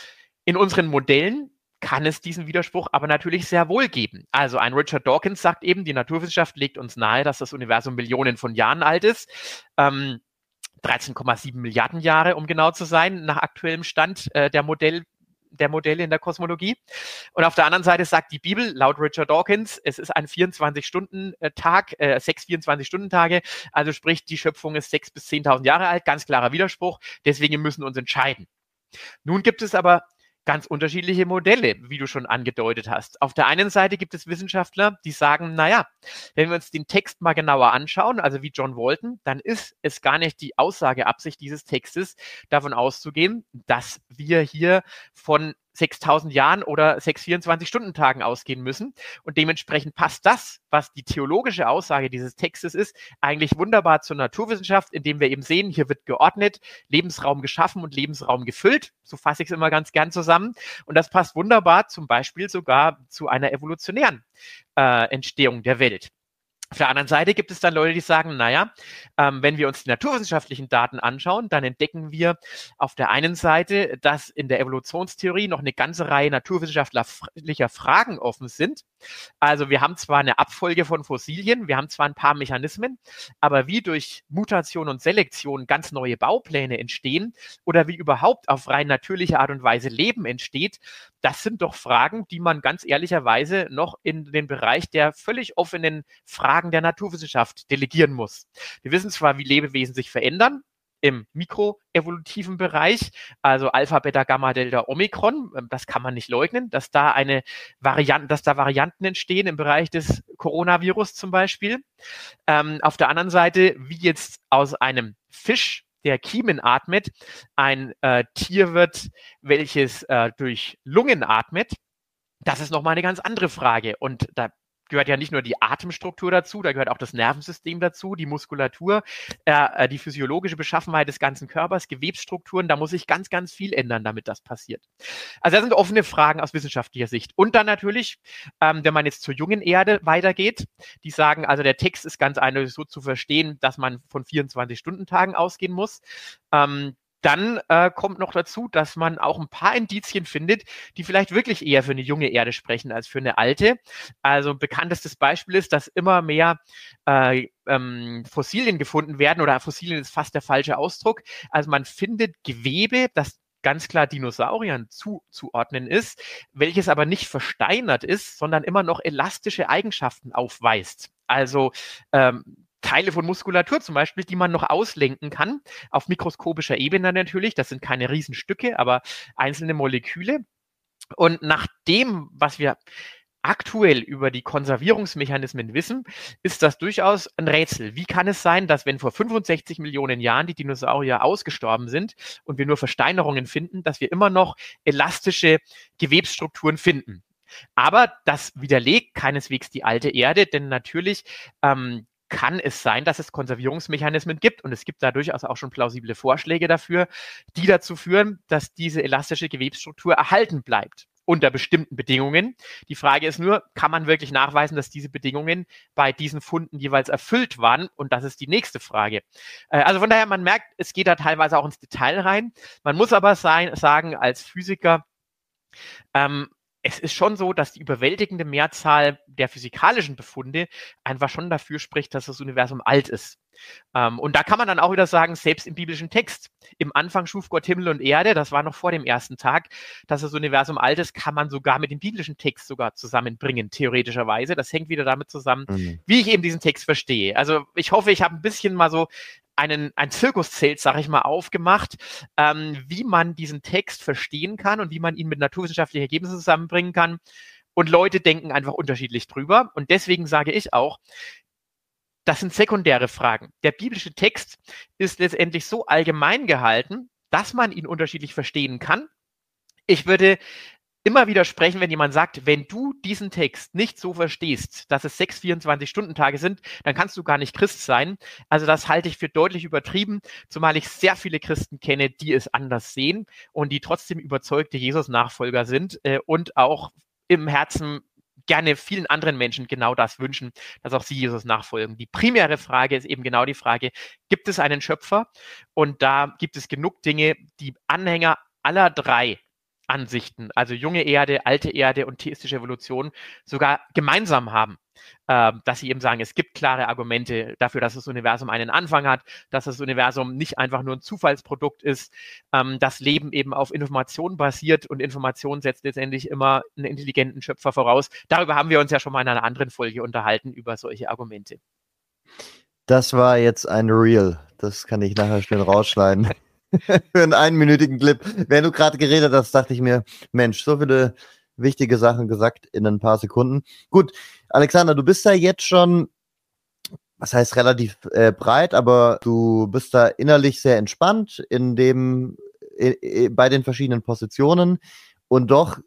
In unseren Modellen kann es diesen Widerspruch aber natürlich sehr wohl geben. Also ein Richard Dawkins sagt eben, die Naturwissenschaft legt uns nahe, dass das Universum Millionen von Jahren alt ist. Ähm, dreizehn Komma sieben Milliarden Jahre, um genau zu sein, nach aktuellem Stand äh, der, Modell, der Modelle in der Kosmologie. Und auf der anderen Seite sagt die Bibel, laut Richard Dawkins, es ist ein vierundzwanzig-Stunden-Tag, äh, sechs vierundzwanzig-Stunden-Tage, also sprich, die Schöpfung ist sechstausend bis zehntausend Jahre alt, ganz klarer Widerspruch, deswegen müssen wir uns entscheiden. Nun gibt es aber ganz unterschiedliche Modelle, wie du schon angedeutet hast. Auf der einen Seite gibt es Wissenschaftler, die sagen, naja, wenn wir uns den Text mal genauer anschauen, also wie John Walton, dann ist es gar nicht die Aussageabsicht dieses Textes, davon auszugehen, dass wir hier von sechstausend Jahren oder sechs vierundzwanzig-Stunden-Tagen ausgehen müssen. Und dementsprechend passt das, was die theologische Aussage dieses Textes ist, eigentlich wunderbar zur Naturwissenschaft, indem wir eben sehen, hier wird geordnet, Lebensraum geschaffen und Lebensraum gefüllt. So fasse ich es immer ganz gern zusammen. Und das passt wunderbar zum Beispiel sogar zu einer evolutionären äh, Entstehung der Welt. Auf der anderen Seite gibt es dann Leute, die sagen, naja, ähm, wenn wir uns die naturwissenschaftlichen Daten anschauen, dann entdecken wir auf der einen Seite, dass in der Evolutionstheorie noch eine ganze Reihe naturwissenschaftlicher Fragen offen sind. Also wir haben zwar eine Abfolge von Fossilien, wir haben zwar ein paar Mechanismen, aber wie durch Mutation und Selektion ganz neue Baupläne entstehen oder wie überhaupt auf rein natürliche Art und Weise Leben entsteht, das sind doch Fragen, die man ganz ehrlicherweise noch in den Bereich der völlig offenen Fragen der Naturwissenschaft delegieren muss. Wir wissen zwar, wie Lebewesen sich verändern im mikroevolutiven Bereich, also Alpha, Beta, Gamma, Delta, Omikron, das kann man nicht leugnen, dass da eine Variante, dass da Varianten entstehen im Bereich des Coronavirus zum Beispiel. Ähm, auf der anderen Seite, wie jetzt aus einem Fisch, der Kiemen atmet, ein äh, Tier wird, welches äh, durch Lungen atmet, das ist nochmal eine ganz andere Frage. Und da gehört ja nicht nur die Atemstruktur dazu, da gehört auch das Nervensystem dazu, die Muskulatur, äh, die physiologische Beschaffenheit des ganzen Körpers, Gewebsstrukturen, da muss sich ganz, ganz viel ändern, damit das passiert. Also das sind offene Fragen aus wissenschaftlicher Sicht. Und dann natürlich, ähm, wenn man jetzt zur jungen Erde weitergeht, die sagen, also der Text ist ganz eindeutig so zu verstehen, dass man von vierundzwanzig-Stunden-Tagen ausgehen muss. Ähm, Dann äh, kommt noch dazu, dass man auch ein paar Indizien findet, die vielleicht wirklich eher für eine junge Erde sprechen als für eine alte. Also ein bekanntestes Beispiel ist, dass immer mehr äh, ähm, Fossilien gefunden werden, oder Fossilien ist fast der falsche Ausdruck. Also man findet Gewebe, das ganz klar Dinosauriern zuzuordnen ist, welches aber nicht versteinert ist, sondern immer noch elastische Eigenschaften aufweist. Also ähm, Teile von Muskulatur zum Beispiel, die man noch auslenken kann, auf mikroskopischer Ebene natürlich. Das sind keine Riesenstücke, aber einzelne Moleküle. Und nach dem, was wir aktuell über die Konservierungsmechanismen wissen, ist das durchaus ein Rätsel. Wie kann es sein, dass wenn vor fünfundsechzig Millionen Jahren die Dinosaurier ausgestorben sind und wir nur Versteinerungen finden, dass wir immer noch elastische Gewebsstrukturen finden? Aber das widerlegt keineswegs die alte Erde, denn natürlich ähm, kann es sein, dass es Konservierungsmechanismen gibt, und es gibt da durchaus auch schon plausible Vorschläge dafür, die dazu führen, dass diese elastische Gewebsstruktur erhalten bleibt. unter bestimmten Bedingungen. Die Frage ist nur, kann man wirklich nachweisen, dass diese Bedingungen bei diesen Funden jeweils erfüllt waren? Und das ist die nächste Frage. Äh, also von daher, man merkt, es geht da teilweise auch ins Detail rein. Man muss aber sein, sagen, als Physiker, ähm, es ist schon so, dass die überwältigende Mehrzahl der physikalischen Befunde einfach schon dafür spricht, dass das Universum alt ist. Ähm, und da kann man dann auch wieder sagen, selbst im biblischen Text, im Anfang schuf Gott Himmel und Erde, das war noch vor dem ersten Tag, dass das Universum alt ist, kann man sogar mit dem biblischen Text sogar zusammenbringen, theoretischerweise. Das hängt wieder damit zusammen, mhm. wie ich eben diesen Text verstehe. Also ich hoffe, ich habe ein bisschen mal so einen, ein Zirkuszelt, sag ich mal, aufgemacht, ähm, wie man diesen Text verstehen kann und wie man ihn mit naturwissenschaftlichen Ergebnissen zusammenbringen kann. Und Leute denken einfach unterschiedlich drüber. Und deswegen sage ich auch, das sind sekundäre Fragen. Der biblische Text ist letztendlich so allgemein gehalten, dass man ihn unterschiedlich verstehen kann. Ich würde immer widersprechen, wenn jemand sagt, wenn du diesen Text nicht so verstehst, dass es sechs vierundzwanzig-Stunden-Tage sind, dann kannst du gar nicht Christ sein. Also das halte ich für deutlich übertrieben, zumal ich sehr viele Christen kenne, die es anders sehen und die trotzdem überzeugte Jesus-Nachfolger sind äh, und auch im Herzen gerne vielen anderen Menschen genau das wünschen, dass auch sie Jesus nachfolgen. Die primäre Frage ist eben genau die Frage, gibt es einen Schöpfer? Und da gibt es genug Dinge, die Anhänger aller drei Ansichten, also junge Erde, alte Erde und theistische Evolution, sogar gemeinsam haben, äh, dass sie eben sagen, es gibt klare Argumente dafür, dass das Universum einen Anfang hat, dass das Universum nicht einfach nur ein Zufallsprodukt ist, ähm, dass Leben eben auf Information basiert und Information setzt letztendlich immer einen intelligenten Schöpfer voraus. Darüber haben wir uns ja schon mal in einer anderen Folge unterhalten, über solche Argumente. Das war jetzt ein Reel. Das kann ich nachher schnell rausschneiden. Für einen einminütigen Clip. Während du gerade geredet hast, dachte ich mir, Mensch, so viele wichtige Sachen gesagt in ein paar Sekunden. Gut, Alexander, du bist da jetzt schon, was heißt relativ äh, breit, aber du bist da innerlich sehr entspannt in dem, äh, bei den verschiedenen Positionen. Und doch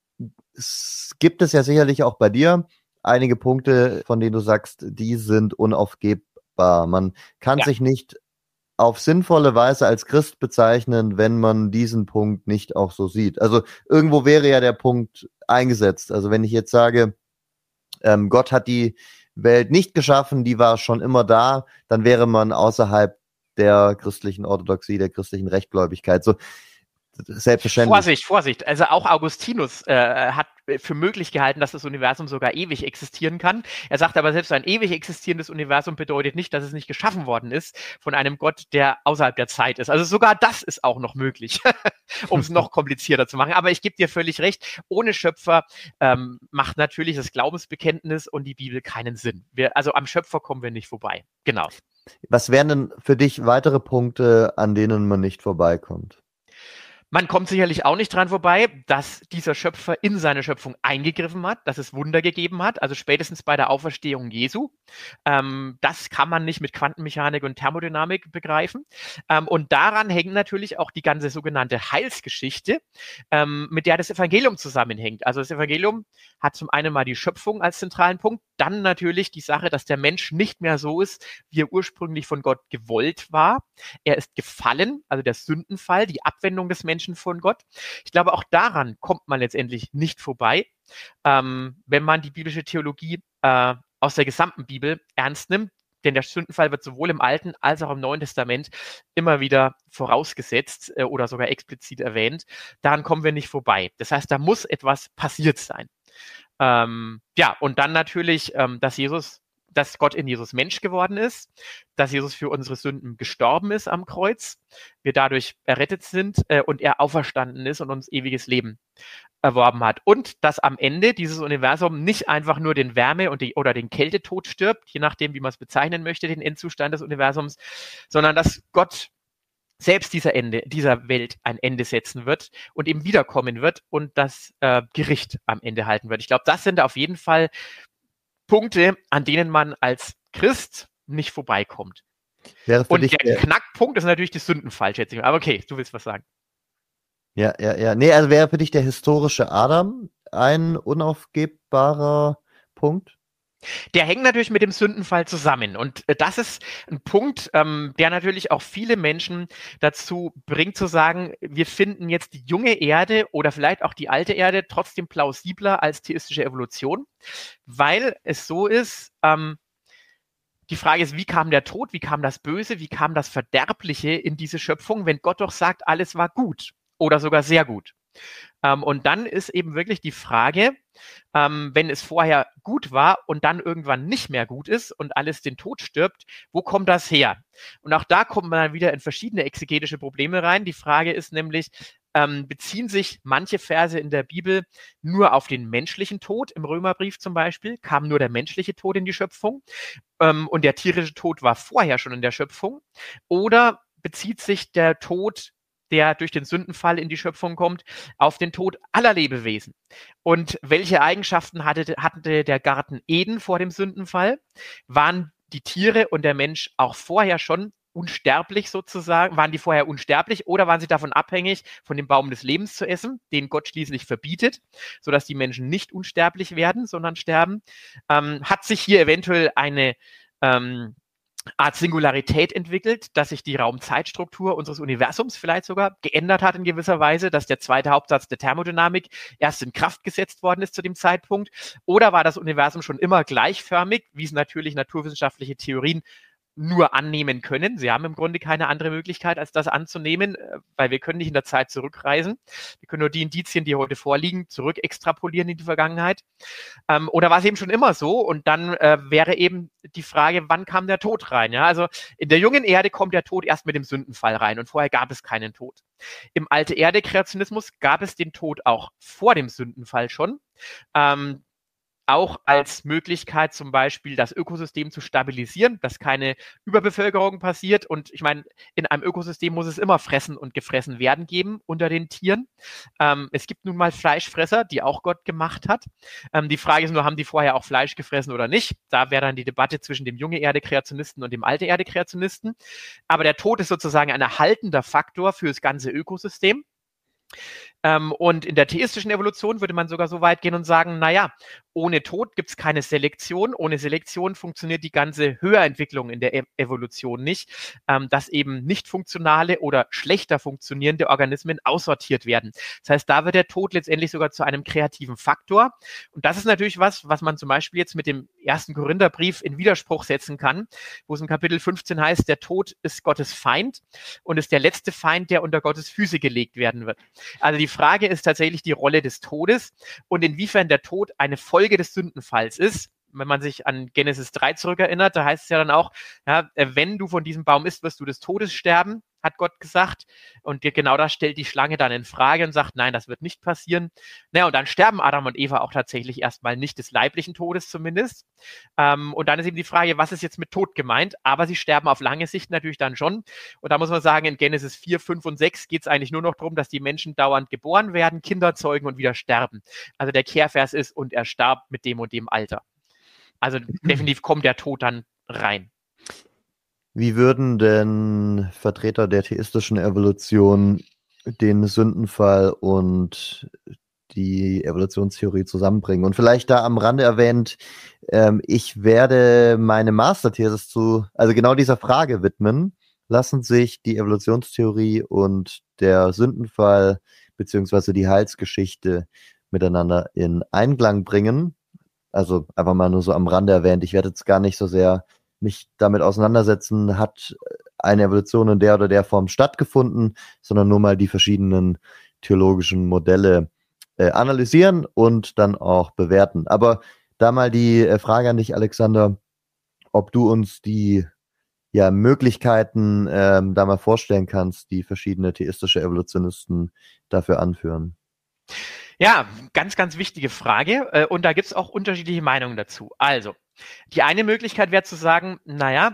es gibt es ja sicherlich auch bei dir einige Punkte, von denen du sagst, die sind unaufgebbar. Man kann ja. sich nicht auf sinnvolle Weise als Christ bezeichnen, wenn man diesen Punkt nicht auch so sieht. Also irgendwo wäre ja der Punkt eingesetzt. Also wenn ich jetzt sage, ähm, Gott hat die Welt nicht geschaffen, die war schon immer da, dann wäre man außerhalb der christlichen Orthodoxie, der christlichen Rechtgläubigkeit. So selbstverständlich. Vorsicht, Vorsicht. Also auch Augustinus äh, hat für möglich gehalten, dass das Universum sogar ewig existieren kann. Er sagt aber, selbst ein ewig existierendes Universum bedeutet nicht, dass es nicht geschaffen worden ist von einem Gott, der außerhalb der Zeit ist. Also sogar das ist auch noch möglich, um es noch komplizierter zu machen. Aber ich gebe dir völlig recht, ohne Schöpfer ähm, macht natürlich das Glaubensbekenntnis und die Bibel keinen Sinn. Wir, also am Schöpfer kommen wir nicht vorbei. Genau. Was wären denn für dich weitere Punkte, an denen man nicht vorbeikommt? Man kommt sicherlich auch nicht dran vorbei, dass dieser Schöpfer in seine Schöpfung eingegriffen hat, dass es Wunder gegeben hat, also spätestens bei der Auferstehung Jesu. Ähm, das kann man nicht mit Quantenmechanik und Thermodynamik begreifen. Ähm, und daran hängt natürlich auch die ganze sogenannte Heilsgeschichte, ähm, mit der das Evangelium zusammenhängt. Also das Evangelium hat zum einen mal die Schöpfung als zentralen Punkt, dann natürlich die Sache, dass der Mensch nicht mehr so ist, wie er ursprünglich von Gott gewollt war. Er ist gefallen, also der Sündenfall, die Abwendung des Menschen von Gott. Ich glaube, auch daran kommt man letztendlich nicht vorbei, ähm, wenn man die biblische Theologie äh, aus der gesamten Bibel ernst nimmt. Denn der Sündenfall wird sowohl im Alten als auch im Neuen Testament immer wieder vorausgesetzt äh, oder sogar explizit erwähnt. Daran kommen wir nicht vorbei. Das heißt, da muss etwas passiert sein. Ähm, ja, und dann natürlich, ähm, dass Jesus dass Gott in Jesus Mensch geworden ist, dass Jesus für unsere Sünden gestorben ist am Kreuz, wir dadurch errettet sind äh, und er auferstanden ist und uns ewiges Leben erworben hat. Und dass am Ende dieses Universum nicht einfach nur den Wärme- und die, oder den Kältetod stirbt, je nachdem, wie man es bezeichnen möchte, den Endzustand des Universums, sondern dass Gott selbst dieser Ende, dieser Welt ein Ende setzen wird und eben wiederkommen wird und das äh, Gericht am Ende halten wird. Ich glaube, das sind auf jeden Fall Punkte, an denen man als Christ nicht vorbeikommt. Und der, der Knackpunkt ist natürlich die Sündenfall, schätze ich mal. Aber okay, du willst was sagen. Ja, ja, ja. Nee, also wäre für dich der historische Adam ein unaufgebbarer Punkt? Der hängt natürlich mit dem Sündenfall zusammen. Und äh, das ist ein Punkt, ähm, der natürlich auch viele Menschen dazu bringt zu sagen, wir finden jetzt die junge Erde oder vielleicht auch die alte Erde trotzdem plausibler als theistische Evolution, weil es so ist, ähm, die Frage ist, wie kam der Tod, wie kam das Böse, wie kam das Verderbliche in diese Schöpfung, wenn Gott doch sagt, alles war gut oder sogar sehr gut. Ähm, und dann ist eben wirklich die Frage, ähm, wenn es vorher gut war und dann irgendwann nicht mehr gut ist und alles den Tod stirbt, wo kommt das her? Und auch da kommt man dann wieder in verschiedene exegetische Probleme rein. Die Frage ist nämlich, ähm, beziehen sich manche Verse in der Bibel nur auf den menschlichen Tod? Im Römerbrief zum Beispiel kam nur der menschliche Tod in die Schöpfung, ähm, und der tierische Tod war vorher schon in der Schöpfung. Oder bezieht sich der Tod, der durch den Sündenfall in die Schöpfung kommt, auf den Tod aller Lebewesen? Und welche Eigenschaften hatte, hatte der Garten Eden vor dem Sündenfall? Waren die Tiere und der Mensch auch vorher schon unsterblich sozusagen? Waren die vorher unsterblich oder waren sie davon abhängig, von dem Baum des Lebens zu essen, den Gott schließlich verbietet, sodass die Menschen nicht unsterblich werden, sondern sterben? Ähm, hat sich hier eventuell eine ähm, Art Singularität entwickelt, dass sich die Raum-Zeit-Struktur unseres Universums vielleicht sogar geändert hat in gewisser Weise, dass der zweite Hauptsatz der Thermodynamik erst in Kraft gesetzt worden ist zu dem Zeitpunkt? Oder war das Universum schon immer gleichförmig, wie es natürlich naturwissenschaftliche Theorien nur annehmen können? Sie haben im Grunde keine andere Möglichkeit, als das anzunehmen, weil wir können nicht in der Zeit zurückreisen. Wir können nur die Indizien, die heute vorliegen, zurück extrapolieren in die Vergangenheit. Ähm, oder war es eben schon immer so? Und dann äh, wäre eben die Frage, wann kam der Tod rein? Ja, also in der jungen Erde kommt der Tod erst mit dem Sündenfall rein und vorher gab es keinen Tod. Im Alte-Erde-Kreationismus gab es den Tod auch vor dem Sündenfall schon. Ähm, auch als Möglichkeit zum Beispiel das Ökosystem zu stabilisieren, dass keine Überbevölkerung passiert. Und ich meine, in einem Ökosystem muss es immer Fressen und gefressen werden geben unter den Tieren. Ähm, es gibt nun mal Fleischfresser, die auch Gott gemacht hat. Ähm, die Frage ist nur, haben die vorher auch Fleisch gefressen oder nicht? Da wäre dann die Debatte zwischen dem junge Erde-Kreationisten und dem alte Erde-Kreationisten. Aber der Tod ist sozusagen ein erhaltender Faktor für das ganze Ökosystem. Ähm, und in der theistischen Evolution würde man sogar so weit gehen und sagen, naja, ohne Tod gibt es keine Selektion. Ohne Selektion funktioniert die ganze Höherentwicklung in der e Evolution nicht, ähm, dass eben nicht funktionale oder schlechter funktionierende Organismen aussortiert werden. Das heißt, da wird der Tod letztendlich sogar zu einem kreativen Faktor. Und das ist natürlich was, was man zum Beispiel jetzt mit dem ersten Korintherbrief in Widerspruch setzen kann, wo es im Kapitel fünfzehn heißt, der Tod ist Gottes Feind und ist der letzte Feind, der unter Gottes Füße gelegt werden wird. Also die Frage ist tatsächlich die Rolle des Todes und inwiefern der Tod eine Folge des Sündenfalls ist. Wenn man sich an Genesis drei zurückerinnert, da heißt es ja dann auch, ja, wenn du von diesem Baum isst, wirst du des Todes sterben, hat Gott gesagt. Und genau das stellt die Schlange dann in Frage und sagt, nein, das wird nicht passieren. Naja, und dann sterben Adam und Eva auch tatsächlich erstmal nicht des leiblichen Todes zumindest. Ähm, und dann ist eben die Frage, was ist jetzt mit Tod gemeint? Aber sie sterben auf lange Sicht natürlich dann schon. Und da muss man sagen, in Genesis vier, fünf und sechs geht es eigentlich nur noch darum, dass die Menschen dauernd geboren werden, Kinder zeugen und wieder sterben. Also der Kehrvers ist, und er starb mit dem und dem Alter. Also definitiv kommt der Tod dann rein. Wie würden denn Vertreter der theistischen Evolution den Sündenfall und die Evolutionstheorie zusammenbringen? Und vielleicht da am Rande erwähnt, ähm, ich werde meine Masterthesis zu, also genau dieser Frage widmen. Lassen sich die Evolutionstheorie und der Sündenfall beziehungsweise die Heilsgeschichte miteinander in Einklang bringen? Also einfach mal nur so am Rande erwähnt. Ich werde jetzt gar nicht so sehr mich damit auseinandersetzen, hat eine Evolution in der oder der Form stattgefunden, sondern nur mal die verschiedenen theologischen Modelle äh, analysieren und dann auch bewerten. Aber da mal die äh, Frage an dich, Alexander, ob du uns die ja, Möglichkeiten ähm, da mal vorstellen kannst, die verschiedene theistische Evolutionisten dafür anführen. Ja, ganz, ganz wichtige Frage. Und da gibt es auch unterschiedliche Meinungen dazu. Also, die eine Möglichkeit wäre zu sagen, naja,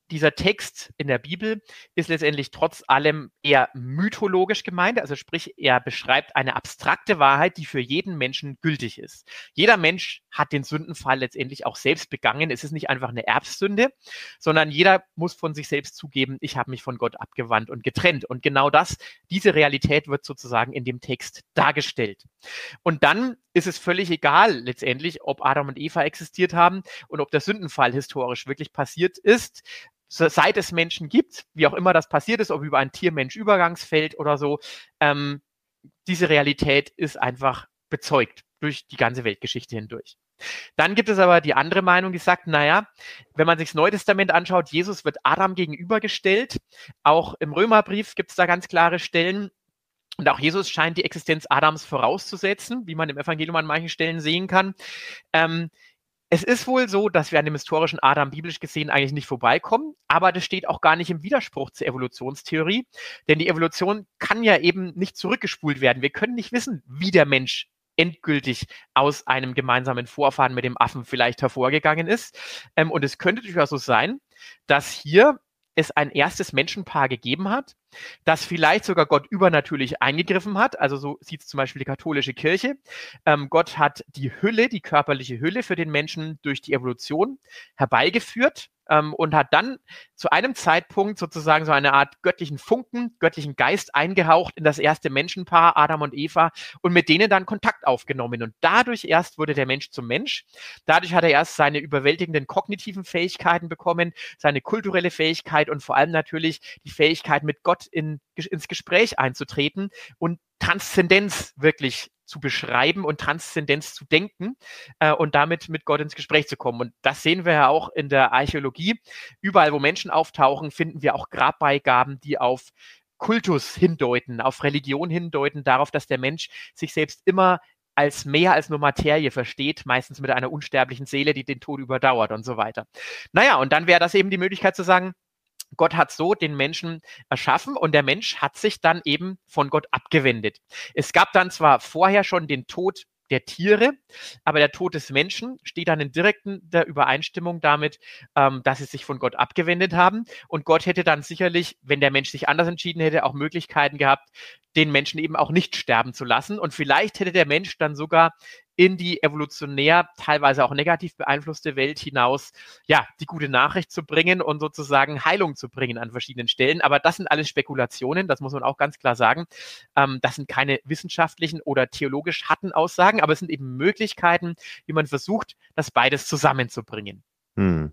dieser Text in der Bibel ist letztendlich trotz allem eher mythologisch gemeint, also sprich, er beschreibt eine abstrakte Wahrheit, die für jeden Menschen gültig ist. Jeder Mensch hat den Sündenfall letztendlich auch selbst begangen. Es ist nicht einfach eine Erbsünde, sondern jeder muss von sich selbst zugeben, ich habe mich von Gott abgewandt und getrennt. Und genau das, diese Realität wird sozusagen in dem Text dargestellt. Und dann ist es völlig egal letztendlich, ob Adam und Eva existiert haben und ob der Sündenfall historisch wirklich passiert ist. Seit es Menschen gibt, wie auch immer das passiert ist, ob über ein Tier-Mensch-Übergangsfeld oder so, ähm, diese Realität ist einfach bezeugt durch die ganze Weltgeschichte hindurch. Dann gibt es aber die andere Meinung, die sagt, naja, wenn man sich das Neue Testament anschaut, Jesus wird Adam gegenübergestellt. Auch im Römerbrief gibt es da ganz klare Stellen. Und auch Jesus scheint die Existenz Adams vorauszusetzen, wie man im Evangelium an manchen Stellen sehen kann. Ähm, Es ist wohl so, dass wir an dem historischen Adam biblisch gesehen eigentlich nicht vorbeikommen, aber das steht auch gar nicht im Widerspruch zur Evolutionstheorie, denn die Evolution kann ja eben nicht zurückgespult werden. Wir können nicht wissen, wie der Mensch endgültig aus einem gemeinsamen Vorfahren mit dem Affen vielleicht hervorgegangen ist. Ähm, und es könnte durchaus so sein, dass hier es ein erstes Menschenpaar gegeben hat, das vielleicht sogar Gott übernatürlich eingegriffen hat. Also so sieht es zum Beispiel die katholische Kirche. Ähm, Gott hat die Hülle, die körperliche Hülle für den Menschen durch die Evolution herbeigeführt ähm, und hat dann zu einem Zeitpunkt sozusagen so eine Art göttlichen Funken, göttlichen Geist eingehaucht in das erste Menschenpaar, Adam und Eva, und mit denen dann Kontakt aufgenommen. Und dadurch erst wurde der Mensch zum Mensch. Dadurch hat er erst seine überwältigenden kognitiven Fähigkeiten bekommen, seine kulturelle Fähigkeit und vor allem natürlich die Fähigkeit, mit Gott in, ins Gespräch einzutreten und Transzendenz wirklich zu beschreiben und Transzendenz zu denken äh, und damit mit Gott ins Gespräch zu kommen. Und das sehen wir ja auch in der Archäologie. Überall, wo Menschen auftauchen, finden wir auch Grabbeigaben, die auf Kultus hindeuten, auf Religion hindeuten, darauf, dass der Mensch sich selbst immer als mehr als nur Materie versteht, meistens mit einer unsterblichen Seele, die den Tod überdauert und so weiter. Naja, und dann wäre das eben die Möglichkeit zu sagen, Gott hat so den Menschen erschaffen und der Mensch hat sich dann eben von Gott abgewendet. Es gab dann zwar vorher schon den Tod der Tiere, aber der Tod des Menschen steht dann in direkter Übereinstimmung damit, ähm, dass sie sich von Gott abgewendet haben. Und Gott hätte dann sicherlich, wenn der Mensch sich anders entschieden hätte, auch Möglichkeiten gehabt, den Menschen eben auch nicht sterben zu lassen. Und vielleicht hätte der Mensch dann sogar in die evolutionär teilweise auch negativ beeinflusste Welt hinaus, ja, die gute Nachricht zu bringen und sozusagen Heilung zu bringen an verschiedenen Stellen. Aber das sind alles Spekulationen, das muss man auch ganz klar sagen. Ähm, das sind keine wissenschaftlichen oder theologisch harten Aussagen, aber es sind eben Möglichkeiten, wie man versucht, das beides zusammenzubringen. Hm.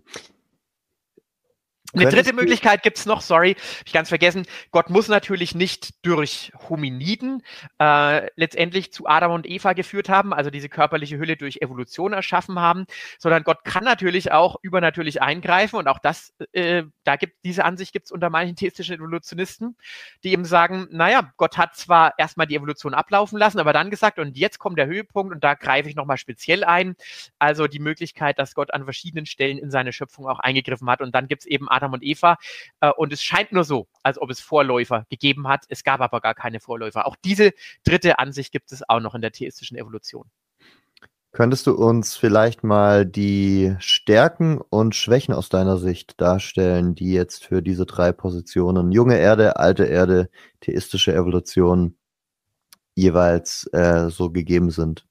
Eine dritte Möglichkeit gibt es noch, sorry, hab ich ganz vergessen. Gott muss natürlich nicht durch Hominiden äh, letztendlich zu Adam und Eva geführt haben, also diese körperliche Hülle durch Evolution erschaffen haben, sondern Gott kann natürlich auch übernatürlich eingreifen und auch das, äh, da gibt diese Ansicht gibt es unter manchen theistischen Evolutionisten, die eben sagen, naja, Gott hat zwar erstmal die Evolution ablaufen lassen, aber dann gesagt, und jetzt kommt der Höhepunkt und da greife ich nochmal speziell ein, also die Möglichkeit, dass Gott an verschiedenen Stellen in seine Schöpfung auch eingegriffen hat und dann gibt es eben Adam und Eva. Äh, und es scheint nur so, als ob es Vorläufer gegeben hat. Es gab aber gar keine Vorläufer. Auch diese dritte Ansicht gibt es auch noch in der theistischen Evolution. Könntest du uns vielleicht mal die Stärken und Schwächen aus deiner Sicht darstellen, die jetzt für diese drei Positionen, junge Erde, alte Erde, theistische Evolution, jeweils äh, so gegeben sind?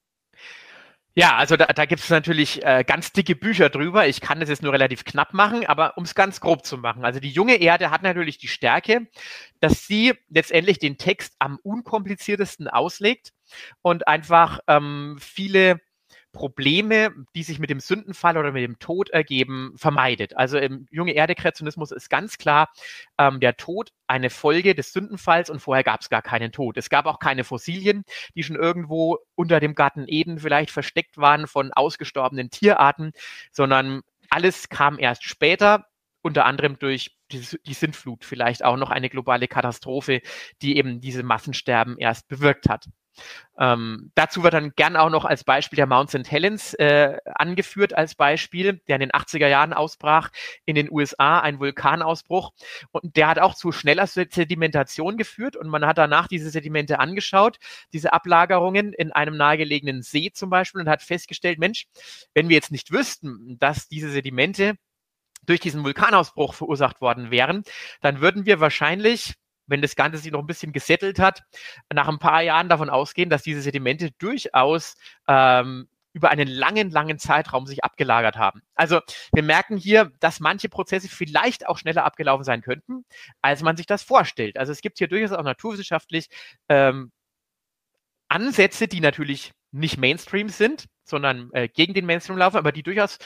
Ja, also da, da gibt es natürlich äh, ganz dicke Bücher drüber. Ich kann das jetzt nur relativ knapp machen, aber um es ganz grob zu machen. Also die junge Erde hat natürlich die Stärke, dass sie letztendlich den Text am unkompliziertesten auslegt und einfach ähm, viele Probleme, die sich mit dem Sündenfall oder mit dem Tod ergeben, vermeidet. Also im junge Erde-Kreationismus ist ganz klar ähm, der Tod eine Folge des Sündenfalls und vorher gab es gar keinen Tod. Es gab auch keine Fossilien, die schon irgendwo unter dem Garten Eden vielleicht versteckt waren von ausgestorbenen Tierarten, sondern alles kam erst später, unter anderem durch die, die Sintflut, vielleicht auch noch eine globale Katastrophe, die eben diese Massensterben erst bewirkt hat. Ähm, dazu wird dann gern auch noch als Beispiel der Mount Sankt Helens äh, angeführt als Beispiel, der in den achtziger Jahren ausbrach, in den U S A, ein Vulkanausbruch. Und der hat auch zu schneller Sedimentation geführt und man hat danach diese Sedimente angeschaut, diese Ablagerungen in einem nahegelegenen See zum Beispiel und hat festgestellt, Mensch, wenn wir jetzt nicht wüssten, dass diese Sedimente durch diesen Vulkanausbruch verursacht worden wären, dann würden wir wahrscheinlich, wenn das Ganze sich noch ein bisschen gesettelt hat, nach ein paar Jahren davon ausgehen, dass diese Sedimente durchaus ähm, über einen langen, langen Zeitraum sich abgelagert haben. Also wir merken hier, dass manche Prozesse vielleicht auch schneller abgelaufen sein könnten, als man sich das vorstellt. Also es gibt hier durchaus auch naturwissenschaftlich ähm, Ansätze, die natürlich nicht Mainstream sind, sondern äh, gegen den Mainstream laufen, aber die durchaus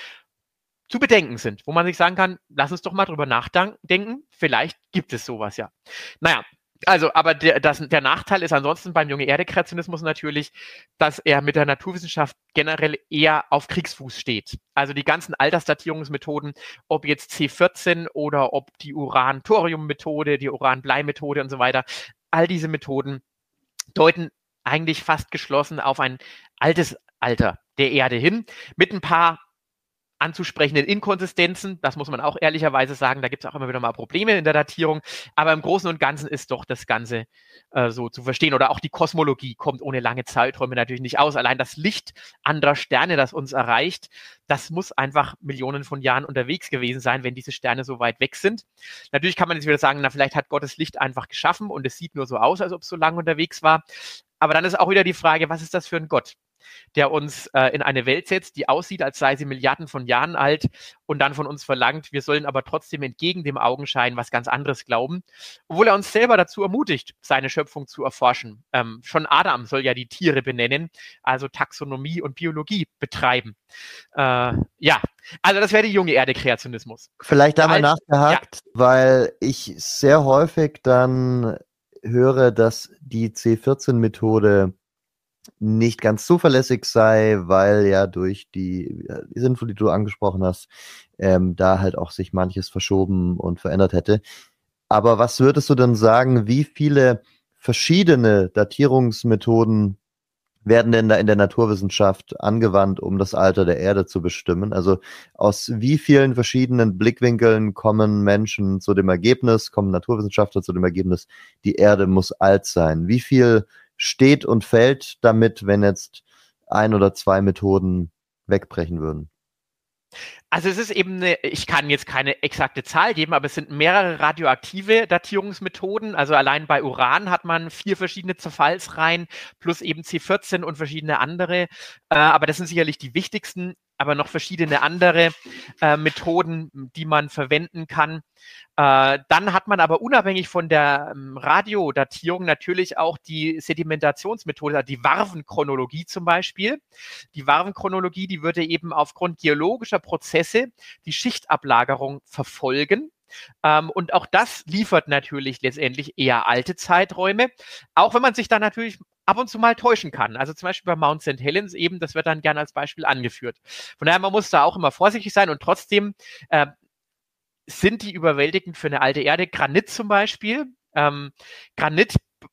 zu bedenken sind, wo man sich sagen kann, lass uns doch mal drüber nachdenken, vielleicht gibt es sowas ja. Naja, also, aber der, das, der Nachteil ist ansonsten beim Junge-Erde-Kreationismus natürlich, dass er mit der Naturwissenschaft generell eher auf Kriegsfuß steht. Also die ganzen Altersdatierungsmethoden, ob jetzt C vierzehn oder ob die Uran-Thorium-Methode, die Uran-Blei-Methode und so weiter, all diese Methoden deuten eigentlich fast geschlossen auf ein altes Alter der Erde hin, mit ein paar anzusprechenden Inkonsistenzen, das muss man auch ehrlicherweise sagen, da gibt es auch immer wieder mal Probleme in der Datierung, aber im Großen und Ganzen ist doch das Ganze äh, so zu verstehen. Oder auch die Kosmologie kommt ohne lange Zeiträume natürlich nicht aus. Allein das Licht anderer Sterne, das uns erreicht, das muss einfach Millionen von Jahren unterwegs gewesen sein, wenn diese Sterne so weit weg sind. Natürlich kann man jetzt wieder sagen, na, vielleicht hat Gott das Licht einfach geschaffen und es sieht nur so aus, als ob es so lange unterwegs war. Aber dann ist auch wieder die Frage, was ist das für ein Gott, der uns äh, in eine Welt setzt, die aussieht, als sei sie Milliarden von Jahren alt und dann von uns verlangt, wir sollen aber trotzdem entgegen dem Augenschein was ganz anderes glauben, obwohl er uns selber dazu ermutigt, seine Schöpfung zu erforschen. Ähm, schon Adam soll ja die Tiere benennen, also Taxonomie und Biologie betreiben. Äh, ja, also das wäre die junge Erde-Kreationismus. Vielleicht da mal nachgehakt, ja. Weil ich sehr häufig dann höre, dass die C vierzehn Methode nicht ganz zuverlässig sei, weil ja durch die, die Sinnvoll, die du angesprochen hast, ähm, da halt auch sich manches verschoben und verändert hätte. Aber was würdest du denn sagen, wie viele verschiedene Datierungsmethoden werden denn da in der Naturwissenschaft angewandt, um das Alter der Erde zu bestimmen? Also aus wie vielen verschiedenen Blickwinkeln kommen Menschen zu dem Ergebnis, kommen Naturwissenschaftler zu dem Ergebnis, die Erde muss alt sein? Wie viel steht und fällt damit, wenn jetzt ein oder zwei Methoden wegbrechen würden? Also es ist eben eine, ich kann jetzt keine exakte Zahl geben, aber es sind mehrere radioaktive Datierungsmethoden. Also allein bei Uran hat man vier verschiedene Zerfallsreihen plus eben C vierzehn und verschiedene andere. Äh, aber das sind sicherlich die wichtigsten, aber noch verschiedene andere äh, Methoden, die man verwenden kann. Äh, dann hat man aber unabhängig von der ähm, Radiodatierung natürlich auch die Sedimentationsmethode, also die Varvenchronologie zum Beispiel. Die Varvenchronologie, die würde eben aufgrund geologischer Prozesse die Schichtablagerung verfolgen. Ähm, und auch das liefert natürlich letztendlich eher alte Zeiträume, auch wenn man sich da natürlich ab und zu mal täuschen kann. Also zum Beispiel bei Mount Sankt Helens eben, das wird dann gerne als Beispiel angeführt. Von daher, man muss da auch immer vorsichtig sein und trotzdem äh, sind die überwältigend für eine alte Erde. Granit zum Beispiel. Ähm, Granit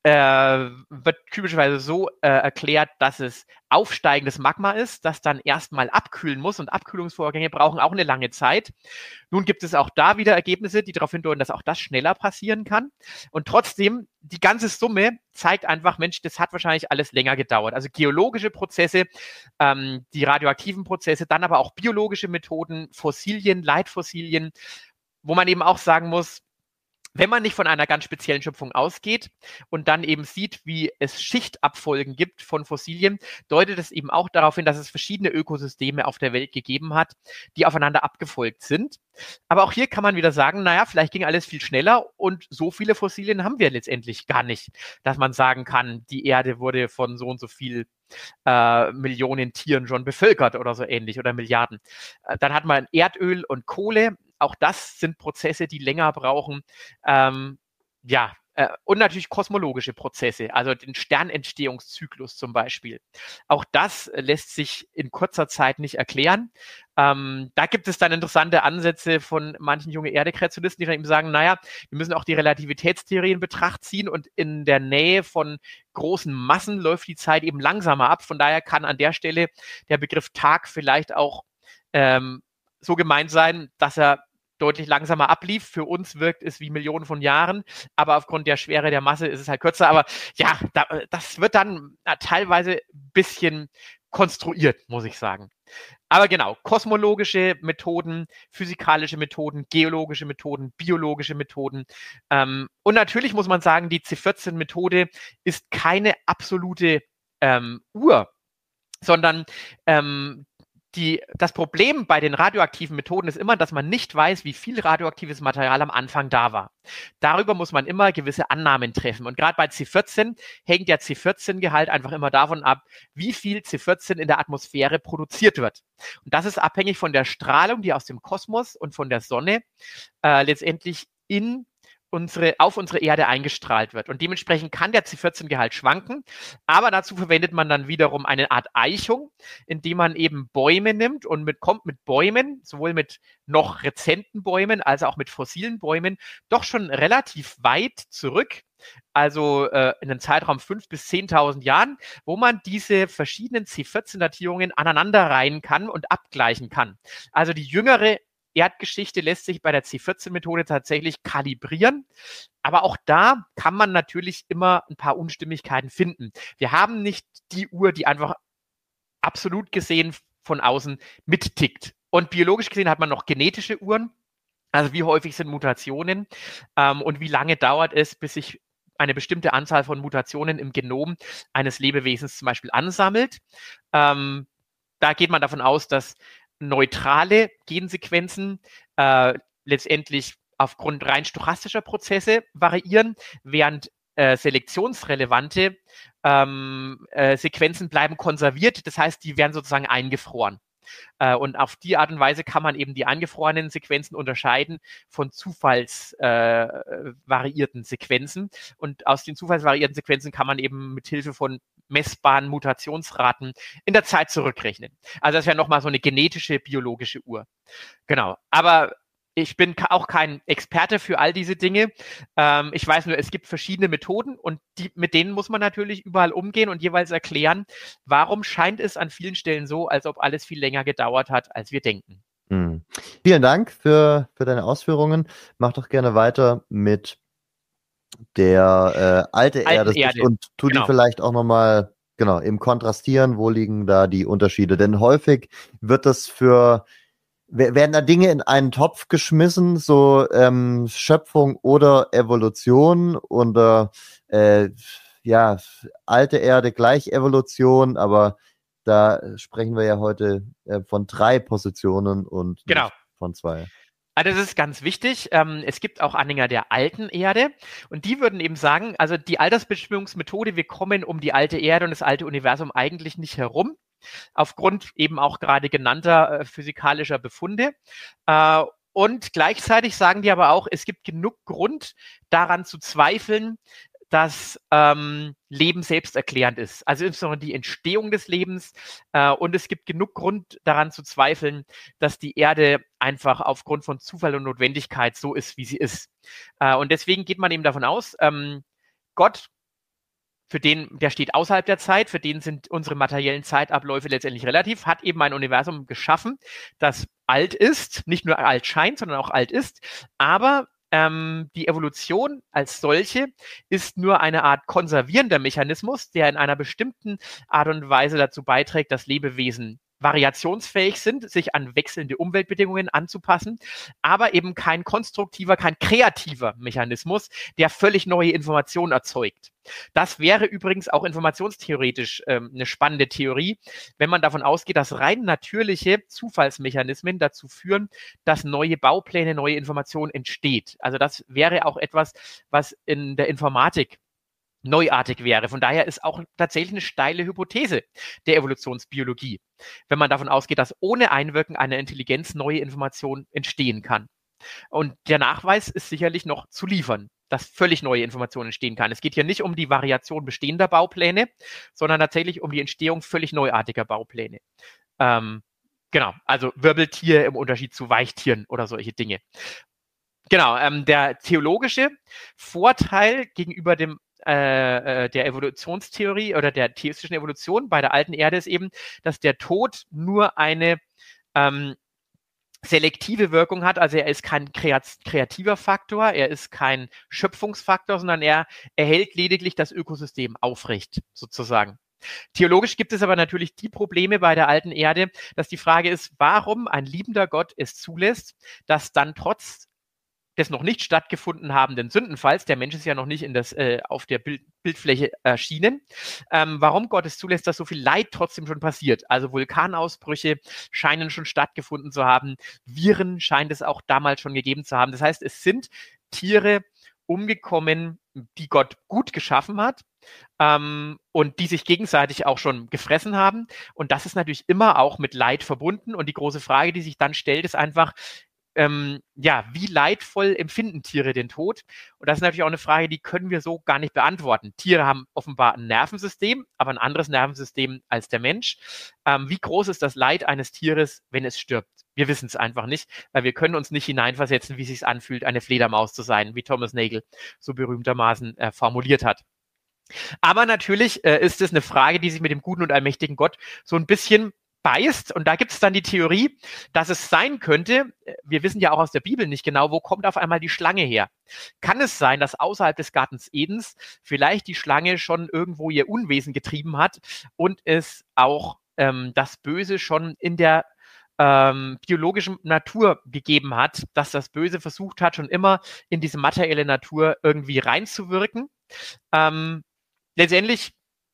äh, wird typischerweise so äh, erklärt, dass es aufsteigendes Magma ist, das dann erstmal abkühlen muss und Abkühlungsvorgänge brauchen auch eine lange Zeit. Nun gibt es auch da wieder Ergebnisse, die darauf hindeuten, dass auch das schneller passieren kann. Und trotzdem, die ganze Summe zeigt einfach, Mensch, das hat wahrscheinlich alles länger gedauert. Also geologische Prozesse, ähm, die radioaktiven Prozesse, dann aber auch biologische Methoden, Fossilien, Leitfossilien, wo man eben auch sagen muss, wenn man nicht von einer ganz speziellen Schöpfung ausgeht und dann eben sieht, wie es Schichtabfolgen gibt von Fossilien, deutet es eben auch darauf hin, dass es verschiedene Ökosysteme auf der Welt gegeben hat, die aufeinander abgefolgt sind. Aber auch hier kann man wieder sagen, naja, vielleicht ging alles viel schneller und so viele Fossilien haben wir letztendlich gar nicht, dass man sagen kann, die Erde wurde von so und so viel äh, Millionen Tieren schon bevölkert oder so ähnlich oder Milliarden. Äh, dann hat man Erdöl und Kohle. Auch das sind Prozesse, die länger brauchen. Ähm, ja, äh, und natürlich kosmologische Prozesse, also den Sternentstehungszyklus zum Beispiel. Auch das lässt sich in kurzer Zeit nicht erklären. Ähm, da gibt es dann interessante Ansätze von manchen junge Erde-Kreationisten, die dann eben sagen, naja, wir müssen auch die Relativitätstheorie in Betracht ziehen und in der Nähe von großen Massen läuft die Zeit eben langsamer ab. Von daher kann an der Stelle der Begriff Tag vielleicht auch ähm, so gemeint sein, dass er deutlich langsamer ablief. Für uns wirkt es wie Millionen von Jahren, aber aufgrund der Schwere der Masse ist es halt kürzer. Aber ja, da, das wird dann na, teilweise ein bisschen konstruiert, muss ich sagen. Aber genau, kosmologische Methoden, physikalische Methoden, geologische Methoden, biologische Methoden. Ähm, und natürlich muss man sagen, die C vierzehn Methode ist keine absolute ähm, Uhr, sondern ähm, die, das Problem bei den radioaktiven Methoden ist immer, dass man nicht weiß, wie viel radioaktives Material am Anfang da war. Darüber muss man immer gewisse Annahmen treffen. Und gerade bei C vierzehn hängt der C vierzehn Gehalt einfach immer davon ab, wie viel C vierzehn in der Atmosphäre produziert wird. Und das ist abhängig von der Strahlung, die aus dem Kosmos und von der Sonne äh, letztendlich in unsere, auf unsere Erde eingestrahlt wird. Und dementsprechend kann der C vierzehn Gehalt schwanken, aber dazu verwendet man dann wiederum eine Art Eichung, indem man eben Bäume nimmt und mit, kommt mit Bäumen, sowohl mit noch rezenten Bäumen als auch mit fossilen Bäumen, doch schon relativ weit zurück, also äh, in einem Zeitraum fünftausend bis zehntausend Jahren, wo man diese verschiedenen C vierzehn Datierungen aneinanderreihen kann und abgleichen kann. Also die jüngere Erdgeschichte lässt sich bei der C vierzehn Methode tatsächlich kalibrieren. Aber auch da kann man natürlich immer ein paar Unstimmigkeiten finden. Wir haben nicht die Uhr, die einfach absolut gesehen von außen mittickt. Und biologisch gesehen hat man noch genetische Uhren. Also wie häufig sind Mutationen ähm, und wie lange dauert es, bis sich eine bestimmte Anzahl von Mutationen im Genom eines Lebewesens zum Beispiel ansammelt. Ähm, da geht man davon aus, dass neutrale Gensequenzen äh, letztendlich aufgrund rein stochastischer Prozesse variieren, während äh, selektionsrelevante ähm, äh, Sequenzen bleiben konserviert. Das heißt, die werden sozusagen eingefroren. Äh, und auf die Art und Weise kann man eben die eingefrorenen Sequenzen unterscheiden von zufallsvariierten äh, Sequenzen. Und aus den zufallsvariierten Sequenzen kann man eben mit Hilfe von messbaren Mutationsraten in der Zeit zurückrechnen. Also das wäre nochmal so eine genetische, biologische Uhr. Genau. Aber ich bin auch kein Experte für all diese Dinge. Ähm, ich weiß nur, es gibt verschiedene Methoden und die, mit denen muss man natürlich überall umgehen und jeweils erklären, warum scheint es an vielen Stellen so, als ob alles viel länger gedauert hat, als wir denken. Hm. Vielen Dank für, für deine Ausführungen. Mach doch gerne weiter mit der äh, alte Erde, Erde und tu genau. die vielleicht auch nochmal genau, im Kontrastieren, wo liegen da die Unterschiede? Denn häufig wird das für werden da Dinge in einen Topf geschmissen, so ähm, Schöpfung oder Evolution oder äh, ja, alte Erde gleich Evolution, aber da sprechen wir ja heute äh, von drei Positionen und genau. nicht von zwei. Also das ist ganz wichtig. Ähm, es gibt auch Anhänger der alten Erde und die würden eben sagen, also die Altersbestimmungsmethode, wir kommen um die alte Erde und das alte Universum eigentlich nicht herum, aufgrund eben auch gerade genannter äh, physikalischer Befunde. Äh, und gleichzeitig sagen die aber auch, es gibt genug Grund daran zu zweifeln, dass ähm, Leben selbsterklärend ist. Also insbesondere die Entstehung des Lebens. Äh, und es gibt genug Grund daran zu zweifeln, dass die Erde einfach aufgrund von Zufall und Notwendigkeit so ist, wie sie ist. Äh, und deswegen geht man eben davon aus, ähm, Gott, für den, der steht außerhalb der Zeit, für den sind unsere materiellen Zeitabläufe letztendlich relativ, hat eben ein Universum geschaffen, das alt ist, nicht nur alt scheint, sondern auch alt ist, aber ähm, die Evolution als solche ist nur eine Art konservierender Mechanismus, der in einer bestimmten Art und Weise dazu beiträgt, dass Lebewesen variationsfähig sind, sich an wechselnde Umweltbedingungen anzupassen, aber eben kein konstruktiver, kein kreativer Mechanismus, der völlig neue Informationen erzeugt. Das wäre übrigens auch informationstheoretisch ähm, eine spannende Theorie, wenn man davon ausgeht, dass rein natürliche Zufallsmechanismen dazu führen, dass neue Baupläne, neue Informationen entsteht. Also das wäre auch etwas, was in der Informatik neuartig wäre. Von daher ist auch tatsächlich eine steile Hypothese der Evolutionsbiologie, wenn man davon ausgeht, dass ohne Einwirken einer Intelligenz neue Information entstehen kann. Und der Nachweis ist sicherlich noch zu liefern, dass völlig neue Informationen entstehen kann. Es geht hier nicht um die Variation bestehender Baupläne, sondern tatsächlich um die Entstehung völlig neuartiger Baupläne. Ähm, genau, also Wirbeltier im Unterschied zu Weichtieren oder solche Dinge. Genau, ähm, der theologische Vorteil gegenüber dem äh, der Evolutionstheorie oder der theistischen Evolution bei der alten Erde ist eben, dass der Tod nur eine ähm, selektive Wirkung hat. Also er ist kein kreativer Faktor, er ist kein Schöpfungsfaktor, sondern er erhält lediglich das Ökosystem aufrecht, sozusagen. Theologisch gibt es aber natürlich die Probleme bei der alten Erde, dass die Frage ist, warum ein liebender Gott es zulässt, dass dann trotz des noch nicht stattgefunden habenden Sündenfalls, der Mensch ist ja noch nicht in das, äh, auf der Bild, Bildfläche erschienen, ähm, warum Gott es zulässt, dass so viel Leid trotzdem schon passiert. Also Vulkanausbrüche scheinen schon stattgefunden zu haben, Viren scheint es auch damals schon gegeben zu haben. Das heißt, es sind Tiere umgekommen, die Gott gut geschaffen hat, ähm, und die sich gegenseitig auch schon gefressen haben. Und das ist natürlich immer auch mit Leid verbunden. Und die große Frage, die sich dann stellt, ist einfach, Ähm, ja, wie leidvoll empfinden Tiere den Tod? Und das ist natürlich auch eine Frage, die können wir so gar nicht beantworten. Tiere haben offenbar ein Nervensystem, aber ein anderes Nervensystem als der Mensch. Ähm, wie groß ist das Leid eines Tieres, wenn es stirbt? Wir wissen es einfach nicht, weil wir können uns nicht hineinversetzen, wie es sich anfühlt, eine Fledermaus zu sein, wie Thomas Nagel so berühmtermaßen äh, formuliert hat. Aber natürlich äh, ist es eine Frage, die sich mit dem guten und allmächtigen Gott so ein bisschen beißt. Und da gibt es dann die Theorie, dass es sein könnte, wir wissen ja auch aus der Bibel nicht genau, wo kommt auf einmal die Schlange her. Kann es sein, dass außerhalb des Gartens Edens vielleicht die Schlange schon irgendwo ihr Unwesen getrieben hat und es auch ähm, das Böse schon in der ähm, biologischen Natur gegeben hat, dass das Böse versucht hat, schon immer in diese materielle Natur irgendwie reinzuwirken. Ähm, letztendlich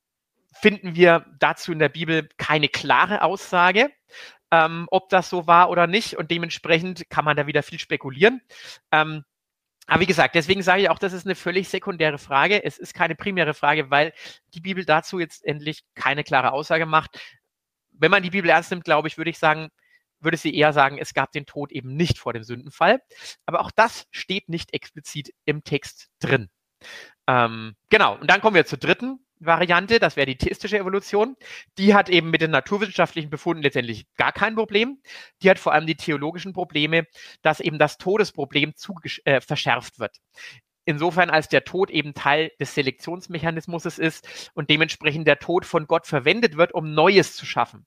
finden wir dazu in der Bibel keine klare Aussage, ähm, ob das so war oder nicht. Und dementsprechend kann man da wieder viel spekulieren. Ähm, aber wie gesagt, deswegen sage ich auch, das ist eine völlig sekundäre Frage. Es ist keine primäre Frage, weil die Bibel dazu jetzt endlich keine klare Aussage macht. Wenn man die Bibel ernst nimmt, glaube ich, würde ich sagen, würde sie eher sagen, es gab den Tod eben nicht vor dem Sündenfall. Aber auch das steht nicht explizit im Text drin. Ähm, genau, und dann kommen wir zur dritten Variante, das wäre die theistische Evolution. Die hat eben mit den naturwissenschaftlichen Befunden letztendlich gar kein Problem. Die hat vor allem die theologischen Probleme, dass eben das Todesproblem zu, äh, verschärft wird. Insofern, als der Tod eben Teil des Selektionsmechanismus ist und dementsprechend der Tod von Gott verwendet wird, um Neues zu schaffen.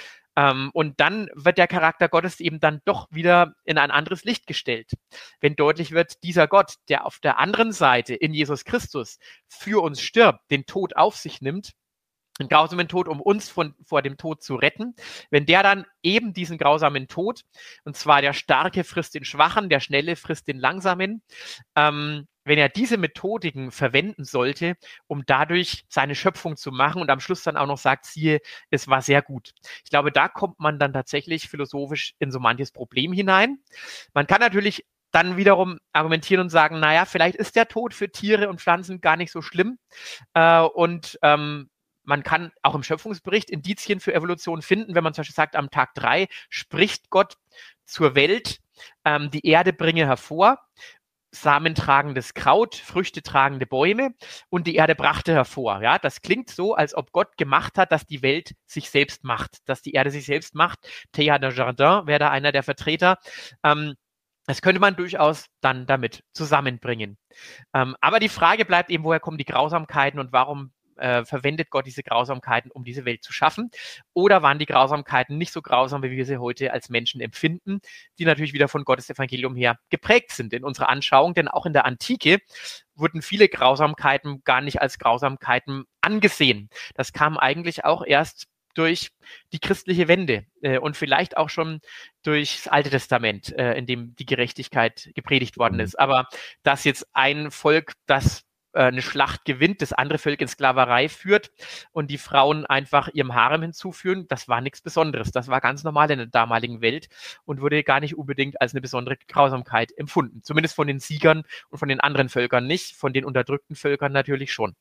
Ähm, und dann wird der Charakter Gottes eben dann doch wieder in ein anderes Licht gestellt. Wenn deutlich wird, dieser Gott, der auf der anderen Seite in Jesus Christus für uns stirbt, den Tod auf sich nimmt, einen grausamen Tod, um uns von, vor dem Tod zu retten, wenn der dann eben diesen grausamen Tod, und zwar der Starke frisst den Schwachen, der Schnelle frisst den Langsamen, ähm, wenn er diese Methodiken verwenden sollte, um dadurch seine Schöpfung zu machen und am Schluss dann auch noch sagt, siehe, es war sehr gut. Ich glaube, da kommt man dann tatsächlich philosophisch in so manches Problem hinein. Man kann natürlich dann wiederum argumentieren und sagen, naja, vielleicht ist der Tod für Tiere und Pflanzen gar nicht so schlimm äh, und ähm, man kann auch im Schöpfungsbericht Indizien für Evolution finden, wenn man zum Beispiel sagt, am Tag drei spricht Gott zur Welt, ähm, die Erde bringe hervor, samentragendes Kraut, Früchte tragende Bäume und die Erde brachte hervor. Ja, das klingt so, als ob Gott gemacht hat, dass die Welt sich selbst macht, dass die Erde sich selbst macht. Teilhard de Chardin wäre da einer der Vertreter. Ähm, das könnte man durchaus dann damit zusammenbringen. Ähm, aber die Frage bleibt eben, woher kommen die Grausamkeiten und warum äh, verwendet Gott diese Grausamkeiten, um diese Welt zu schaffen? Oder waren die Grausamkeiten nicht so grausam, wie wir sie heute als Menschen empfinden, die natürlich wieder von Gottes Evangelium her geprägt sind in unserer Anschauung? Denn auch in der Antike wurden viele Grausamkeiten gar nicht als Grausamkeiten angesehen. Das kam eigentlich auch erst durch die christliche Wende äh, und vielleicht auch schon durchs Alte Testament, äh, in dem die Gerechtigkeit gepredigt worden ist. Aber dass jetzt ein Volk, das eine Schlacht gewinnt, das andere Völker in Sklaverei führt und die Frauen einfach ihrem Harem hinzuführen, das war nichts Besonderes. Das war ganz normal in der damaligen Welt und wurde gar nicht unbedingt als eine besondere Grausamkeit empfunden. Zumindest von den Siegern und von den anderen Völkern nicht, von den unterdrückten Völkern natürlich schon.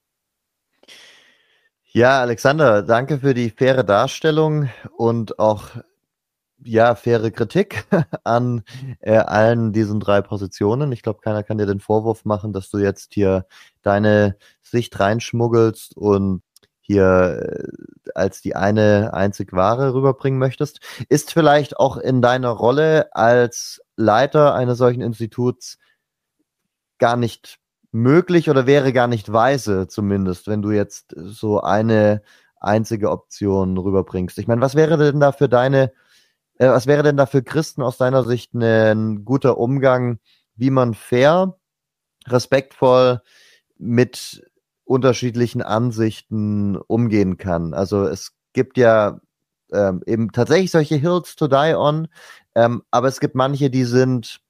Ja, Alexander, danke für die faire Darstellung und auch ja, faire Kritik an äh, allen diesen drei Positionen. Ich glaube, keiner kann dir den Vorwurf machen, dass du jetzt hier deine Sicht reinschmuggelst und hier äh, als die eine einzig wahre rüberbringen möchtest. Ist vielleicht auch in deiner Rolle als Leiter eines solchen Instituts gar nicht möglich oder wäre gar nicht weise, zumindest, wenn du jetzt so eine einzige Option rüberbringst. Ich meine, was wäre denn da für deine Was wäre denn da für Christen aus deiner Sicht ein guter Umgang, wie man fair, respektvoll mit unterschiedlichen Ansichten umgehen kann. Also es gibt ja ähm, eben tatsächlich solche Hills to die on, ähm, aber es gibt manche, die sind,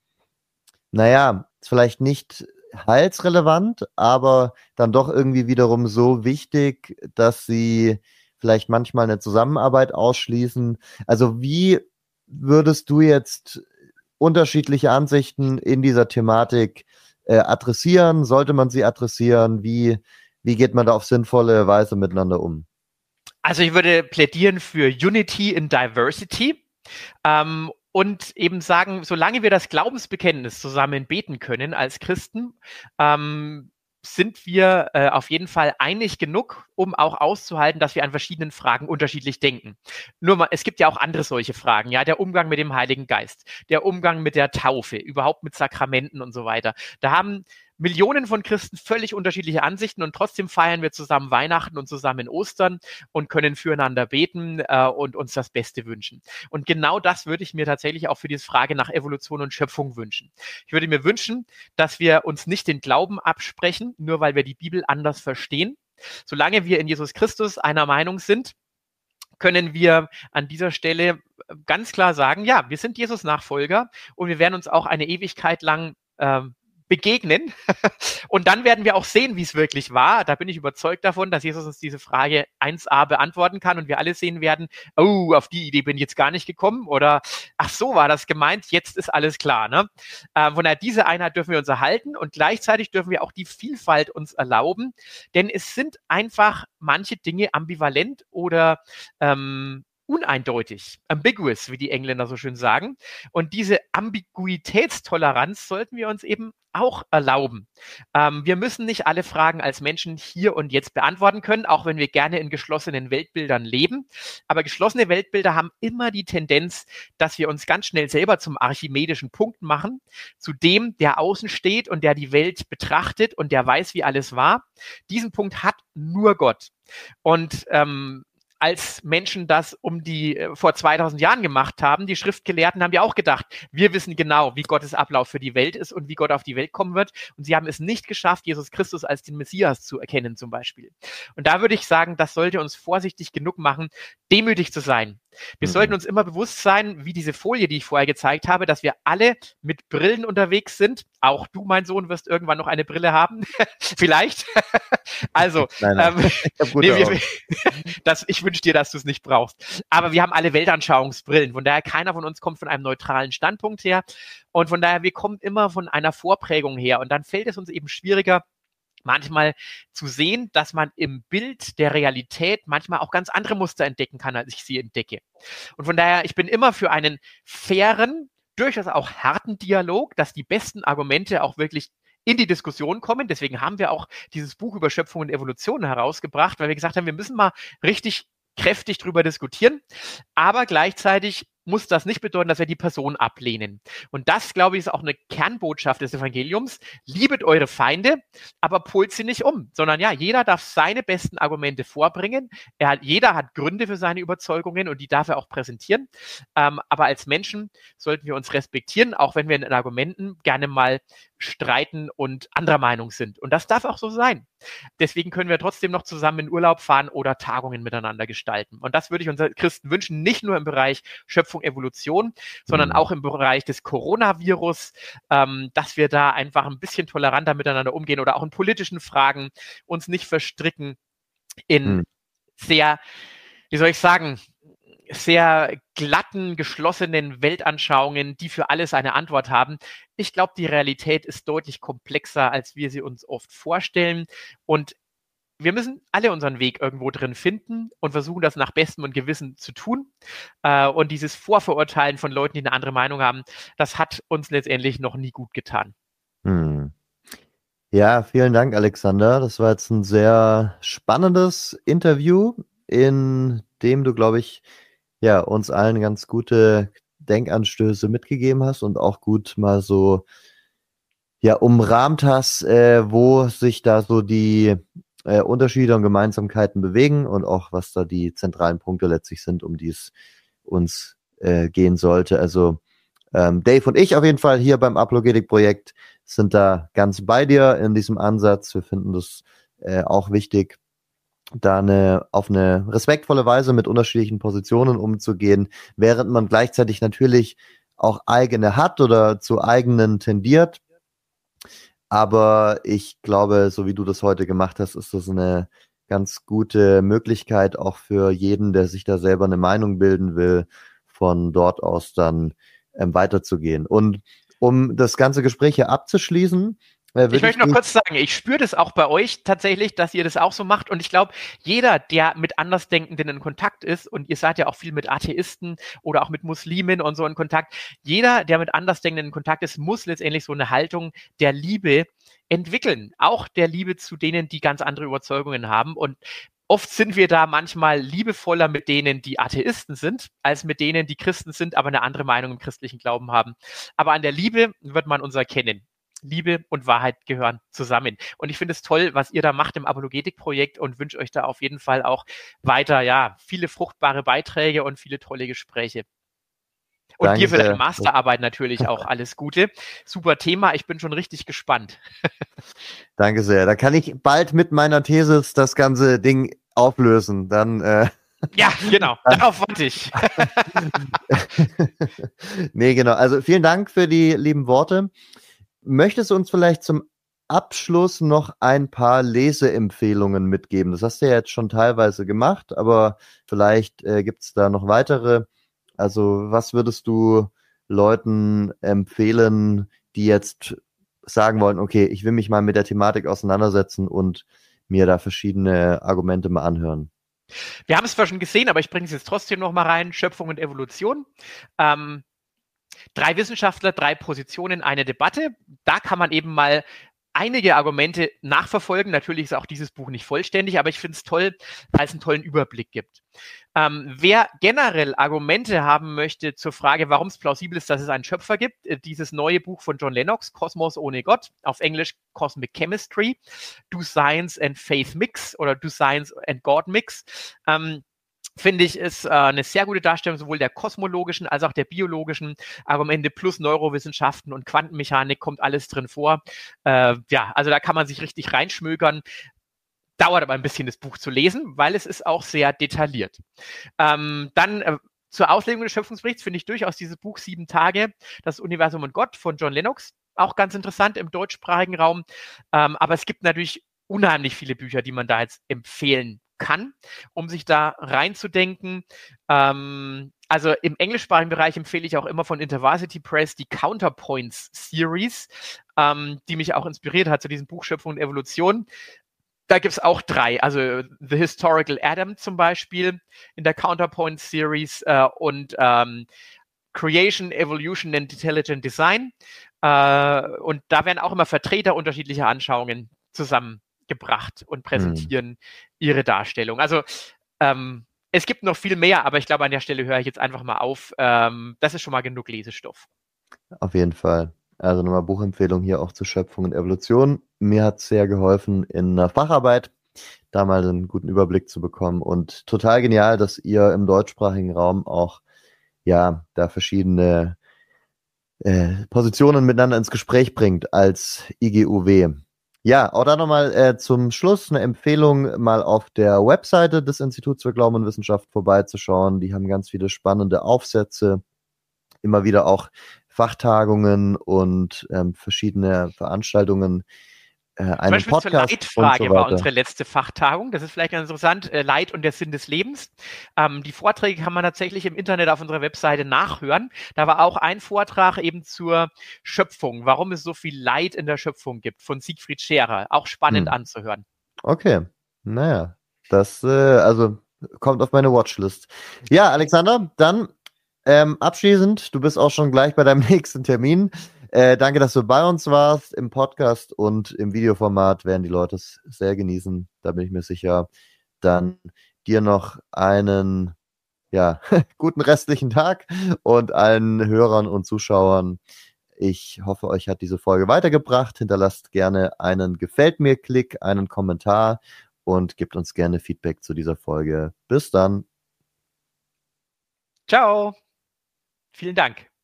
naja, vielleicht nicht heilsrelevant, aber dann doch irgendwie wiederum so wichtig, dass sie vielleicht manchmal eine Zusammenarbeit ausschließen. Also wie würdest du jetzt unterschiedliche Ansichten in dieser Thematik äh, adressieren? Sollte man sie adressieren? Wie, wie geht man da auf sinnvolle Weise miteinander um? Also ich würde plädieren für Unity in Diversity. Ähm, und eben sagen, solange wir das Glaubensbekenntnis zusammen beten können als Christen, ähm, sind wir äh, auf jeden Fall einig genug, um auch auszuhalten, dass wir an verschiedenen Fragen unterschiedlich denken. Nur mal, es gibt ja auch andere solche Fragen, ja, der Umgang mit dem Heiligen Geist, der Umgang mit der Taufe, überhaupt mit Sakramenten und so weiter. Da haben Millionen von Christen völlig unterschiedliche Ansichten und trotzdem feiern wir zusammen Weihnachten und zusammen Ostern und können füreinander beten äh, und uns das Beste wünschen. Und genau das würde ich mir tatsächlich auch für diese Frage nach Evolution und Schöpfung wünschen. Ich würde mir wünschen, dass wir uns nicht den Glauben absprechen, nur weil wir die Bibel anders verstehen. Solange wir in Jesus Christus einer Meinung sind, können wir an dieser Stelle ganz klar sagen, ja, wir sind Jesus Nachfolger und wir werden uns auch eine Ewigkeit lang ähm, begegnen. Und dann werden wir auch sehen, wie es wirklich war. Da bin ich überzeugt davon, dass Jesus uns diese Frage eins a beantworten kann und wir alle sehen werden, oh, auf die Idee bin ich jetzt gar nicht gekommen oder ach so war das gemeint, jetzt ist alles klar. Ne? Äh, von daher, diese Einheit dürfen wir uns erhalten und gleichzeitig dürfen wir auch die Vielfalt uns erlauben, denn es sind einfach manche Dinge ambivalent oder ähm, uneindeutig, ambiguous, wie die Engländer so schön sagen. Und diese Ambiguitätstoleranz sollten wir uns eben auch erlauben. Ähm, wir müssen nicht alle Fragen als Menschen hier und jetzt beantworten können, auch wenn wir gerne in geschlossenen Weltbildern leben. Aber geschlossene Weltbilder haben immer die Tendenz, dass wir uns ganz schnell selber zum archimedischen Punkt machen, zu dem, der außen steht und der die Welt betrachtet und der weiß, wie alles war. Diesen Punkt hat nur Gott. Und ähm, als Menschen das um die äh, vor zweitausend Jahren gemacht haben, die Schriftgelehrten haben ja auch gedacht, wir wissen genau, wie Gottes Ablauf für die Welt ist und wie Gott auf die Welt kommen wird. Und sie haben es nicht geschafft, Jesus Christus als den Messias zu erkennen zum Beispiel. Und da würde ich sagen, das sollte uns vorsichtig genug machen, demütig zu sein. Wir mhm. sollten uns immer bewusst sein, wie diese Folie, die ich vorher gezeigt habe, dass wir alle mit Brillen unterwegs sind. Auch du, mein Sohn, wirst irgendwann noch eine Brille haben. Vielleicht. Also, nein, nein. Ähm, ich, nee, wir, das, ich wünsche dir, dass du es nicht brauchst. Aber wir haben alle Weltanschauungsbrillen. Von daher, keiner von uns kommt von einem neutralen Standpunkt her. Und von daher, wir kommen immer von einer Vorprägung her. Und dann fällt es uns eben schwieriger, manchmal zu sehen, dass man im Bild der Realität manchmal auch ganz andere Muster entdecken kann, als ich sie entdecke. Und von daher, ich bin immer für einen fairen, durchaus auch harten Dialog, dass die besten Argumente auch wirklich in die Diskussion kommen. Deswegen haben wir auch dieses Buch über Schöpfung und Evolution herausgebracht, weil wir gesagt haben, wir müssen mal richtig kräftig drüber diskutieren, aber gleichzeitig muss das nicht bedeuten, dass wir die Person ablehnen. Und das, glaube ich, ist auch eine Kernbotschaft des Evangeliums. Liebet eure Feinde, aber polt sie nicht um, sondern ja, jeder darf seine besten Argumente vorbringen. Er hat, jeder hat Gründe für seine Überzeugungen und die darf er auch präsentieren. Ähm, aber als Menschen sollten wir uns respektieren, auch wenn wir in Argumenten gerne mal streiten und anderer Meinung sind. Und das darf auch so sein. Deswegen können wir trotzdem noch zusammen in Urlaub fahren oder Tagungen miteinander gestalten. Und das würde ich unseren Christen wünschen, nicht nur im Bereich Schöpfung, Evolution, sondern mhm. auch im Bereich des Coronavirus, ähm, dass wir da einfach ein bisschen toleranter miteinander umgehen oder auch in politischen Fragen uns nicht verstricken in mhm. sehr, wie soll ich sagen, sehr glatten, geschlossenen Weltanschauungen, die für alles eine Antwort haben. Ich glaube, die Realität ist deutlich komplexer, als wir sie uns oft vorstellen. Und wir müssen alle unseren Weg irgendwo drin finden und versuchen, das nach bestem und Gewissen zu tun. Äh, und dieses Vorverurteilen von Leuten, die eine andere Meinung haben, das hat uns letztendlich noch nie gut getan. Hm. Ja, vielen Dank, Alexander. Das war jetzt ein sehr spannendes Interview, in dem du, glaube ich, ja, uns allen ganz gute Denkanstöße mitgegeben hast und auch gut mal so ja umrahmt hast, äh, wo sich da so die äh, Unterschiede und Gemeinsamkeiten bewegen und auch was da die zentralen Punkte letztlich sind, um die es uns äh, gehen sollte. Also ähm, Dave und ich auf jeden Fall hier beim Apologetik-Projekt sind da ganz bei dir in diesem Ansatz. Wir finden das äh, auch wichtig, da eine, auf eine respektvolle Weise mit unterschiedlichen Positionen umzugehen, während man gleichzeitig natürlich auch eigene hat oder zu eigenen tendiert. Aber ich glaube, so wie du das heute gemacht hast, ist das eine ganz gute Möglichkeit auch für jeden, der sich da selber eine Meinung bilden will, von dort aus dann ähm, weiterzugehen. Und um das ganze Gespräch hier abzuschließen, äh, Ich würde ich möchte noch dich, kurz sagen, ich spüre das auch bei euch tatsächlich, dass ihr das auch so macht. Und ich glaube, jeder, der mit Andersdenkenden in Kontakt ist, und ihr seid ja auch viel mit Atheisten oder auch mit Muslimen und so in Kontakt, jeder, der mit Andersdenkenden in Kontakt ist, muss letztendlich so eine Haltung der Liebe entwickeln. Auch der Liebe zu denen, die ganz andere Überzeugungen haben. Und oft sind wir da manchmal liebevoller mit denen, die Atheisten sind, als mit denen, die Christen sind, aber eine andere Meinung im christlichen Glauben haben. Aber an der Liebe wird man uns erkennen. Liebe und Wahrheit gehören zusammen. Und ich finde es toll, was ihr da macht im Apologetik-Projekt und wünsche euch da auf jeden Fall auch weiter, ja, viele fruchtbare Beiträge und viele tolle Gespräche. Und danke dir für deine sehr. Masterarbeit natürlich auch alles Gute. Super Thema, ich bin schon richtig gespannt. Danke sehr. Da kann ich bald mit meiner Thesis das ganze Ding auflösen. Dann, äh, Ja, genau, darauf warte ich. nee, genau. Also vielen Dank für die lieben Worte. Möchtest du uns vielleicht zum Abschluss noch ein paar Leseempfehlungen mitgeben? Das hast du ja jetzt schon teilweise gemacht, aber vielleicht äh, gibt es da noch weitere. Also was würdest du Leuten empfehlen, die jetzt sagen wollen, okay, ich will mich mal mit der Thematik auseinandersetzen und mir da verschiedene Argumente mal anhören? Wir haben es zwar schon gesehen, aber ich bringe es jetzt trotzdem noch mal rein. Schöpfung und Evolution. Ähm, Drei Wissenschaftler, drei Positionen, eine Debatte. Da kann man eben mal einige Argumente nachverfolgen. Natürlich ist auch dieses Buch nicht vollständig, aber ich finde es toll, weil es einen tollen Überblick gibt. Ähm, wer generell Argumente haben möchte zur Frage, warum es plausibel ist, dass es einen Schöpfer gibt, äh, dieses neue Buch von John Lennox, Kosmos ohne Gott, auf Englisch Cosmic Chemistry, Do Science and Faith Mix oder Do Science and God Mix, ähm, finde ich, ist äh, eine sehr gute Darstellung sowohl der kosmologischen als auch der biologischen Argumente plus Neurowissenschaften und Quantenmechanik kommt alles drin vor. Äh, ja, also da kann man sich richtig reinschmökern. Dauert aber ein bisschen, das Buch zu lesen, weil es ist auch sehr detailliert. Ähm, dann äh, zur Auslegung des Schöpfungsberichts finde ich durchaus dieses Buch Sieben Tage, das Universum und Gott von John Lennox, auch ganz interessant im deutschsprachigen Raum. Ähm, aber es gibt natürlich unheimlich viele Bücher, die man da jetzt empfehlen kann, um sich da reinzudenken. Ähm, also im englischsprachigen Bereich empfehle ich auch immer von InterVarsity Press die Counterpoints Series, ähm, die mich auch inspiriert hat zu diesem Buch Schöpfung und Evolution. Da gibt es auch drei, also The Historical Adam zum Beispiel in der Counterpoint Series äh, und ähm, Creation, Evolution and Intelligent Design. Äh, und da werden auch immer Vertreter unterschiedlicher Anschauungen zusammengebracht und präsentieren hm. ihre Darstellung. Also ähm, es gibt noch viel mehr, aber ich glaube, an der Stelle höre ich jetzt einfach mal auf. Ähm, das ist schon mal genug Lesestoff. Auf jeden Fall. Also nochmal Buchempfehlung hier auch zur Schöpfung und Evolution. Mir hat es sehr geholfen in einer Facharbeit, da mal einen guten Überblick zu bekommen. Und total genial, dass ihr im deutschsprachigen Raum auch ja da verschiedene äh, Positionen miteinander ins Gespräch bringt als I G U W. Ja, auch da nochmal äh, zum Schluss eine Empfehlung, mal auf der Webseite des Instituts für Glauben und Wissenschaft vorbeizuschauen. Die haben ganz viele spannende Aufsätze, immer wieder auch Fachtagungen und ähm, verschiedene Veranstaltungen, äh, einen Zum Beispiel Podcast zur Leitfrage und so war weiter. unsere letzte Fachtagung. Das ist vielleicht ganz interessant. Äh, Leid und der Sinn des Lebens. Ähm, die Vorträge kann man tatsächlich im Internet auf unserer Webseite nachhören. Da war auch ein Vortrag eben zur Schöpfung, warum es so viel Leid in der Schöpfung gibt, von Siegfried Scherer. Auch spannend hm. anzuhören. Okay, naja, das äh, also kommt auf meine Watchlist. Ja, Alexander, dann ähm, abschließend, du bist auch schon gleich bei deinem nächsten Termin. Äh, danke, dass du bei uns warst im Podcast und im Videoformat werden die Leute es sehr genießen, da bin ich mir sicher. Dann dir noch einen ja, guten restlichen Tag und allen Hörern und Zuschauern. Ich hoffe, euch hat diese Folge weitergebracht. Hinterlasst gerne einen Gefällt mir-Klick, einen Kommentar und gebt uns gerne Feedback zu dieser Folge. Bis dann. Ciao. Vielen Dank.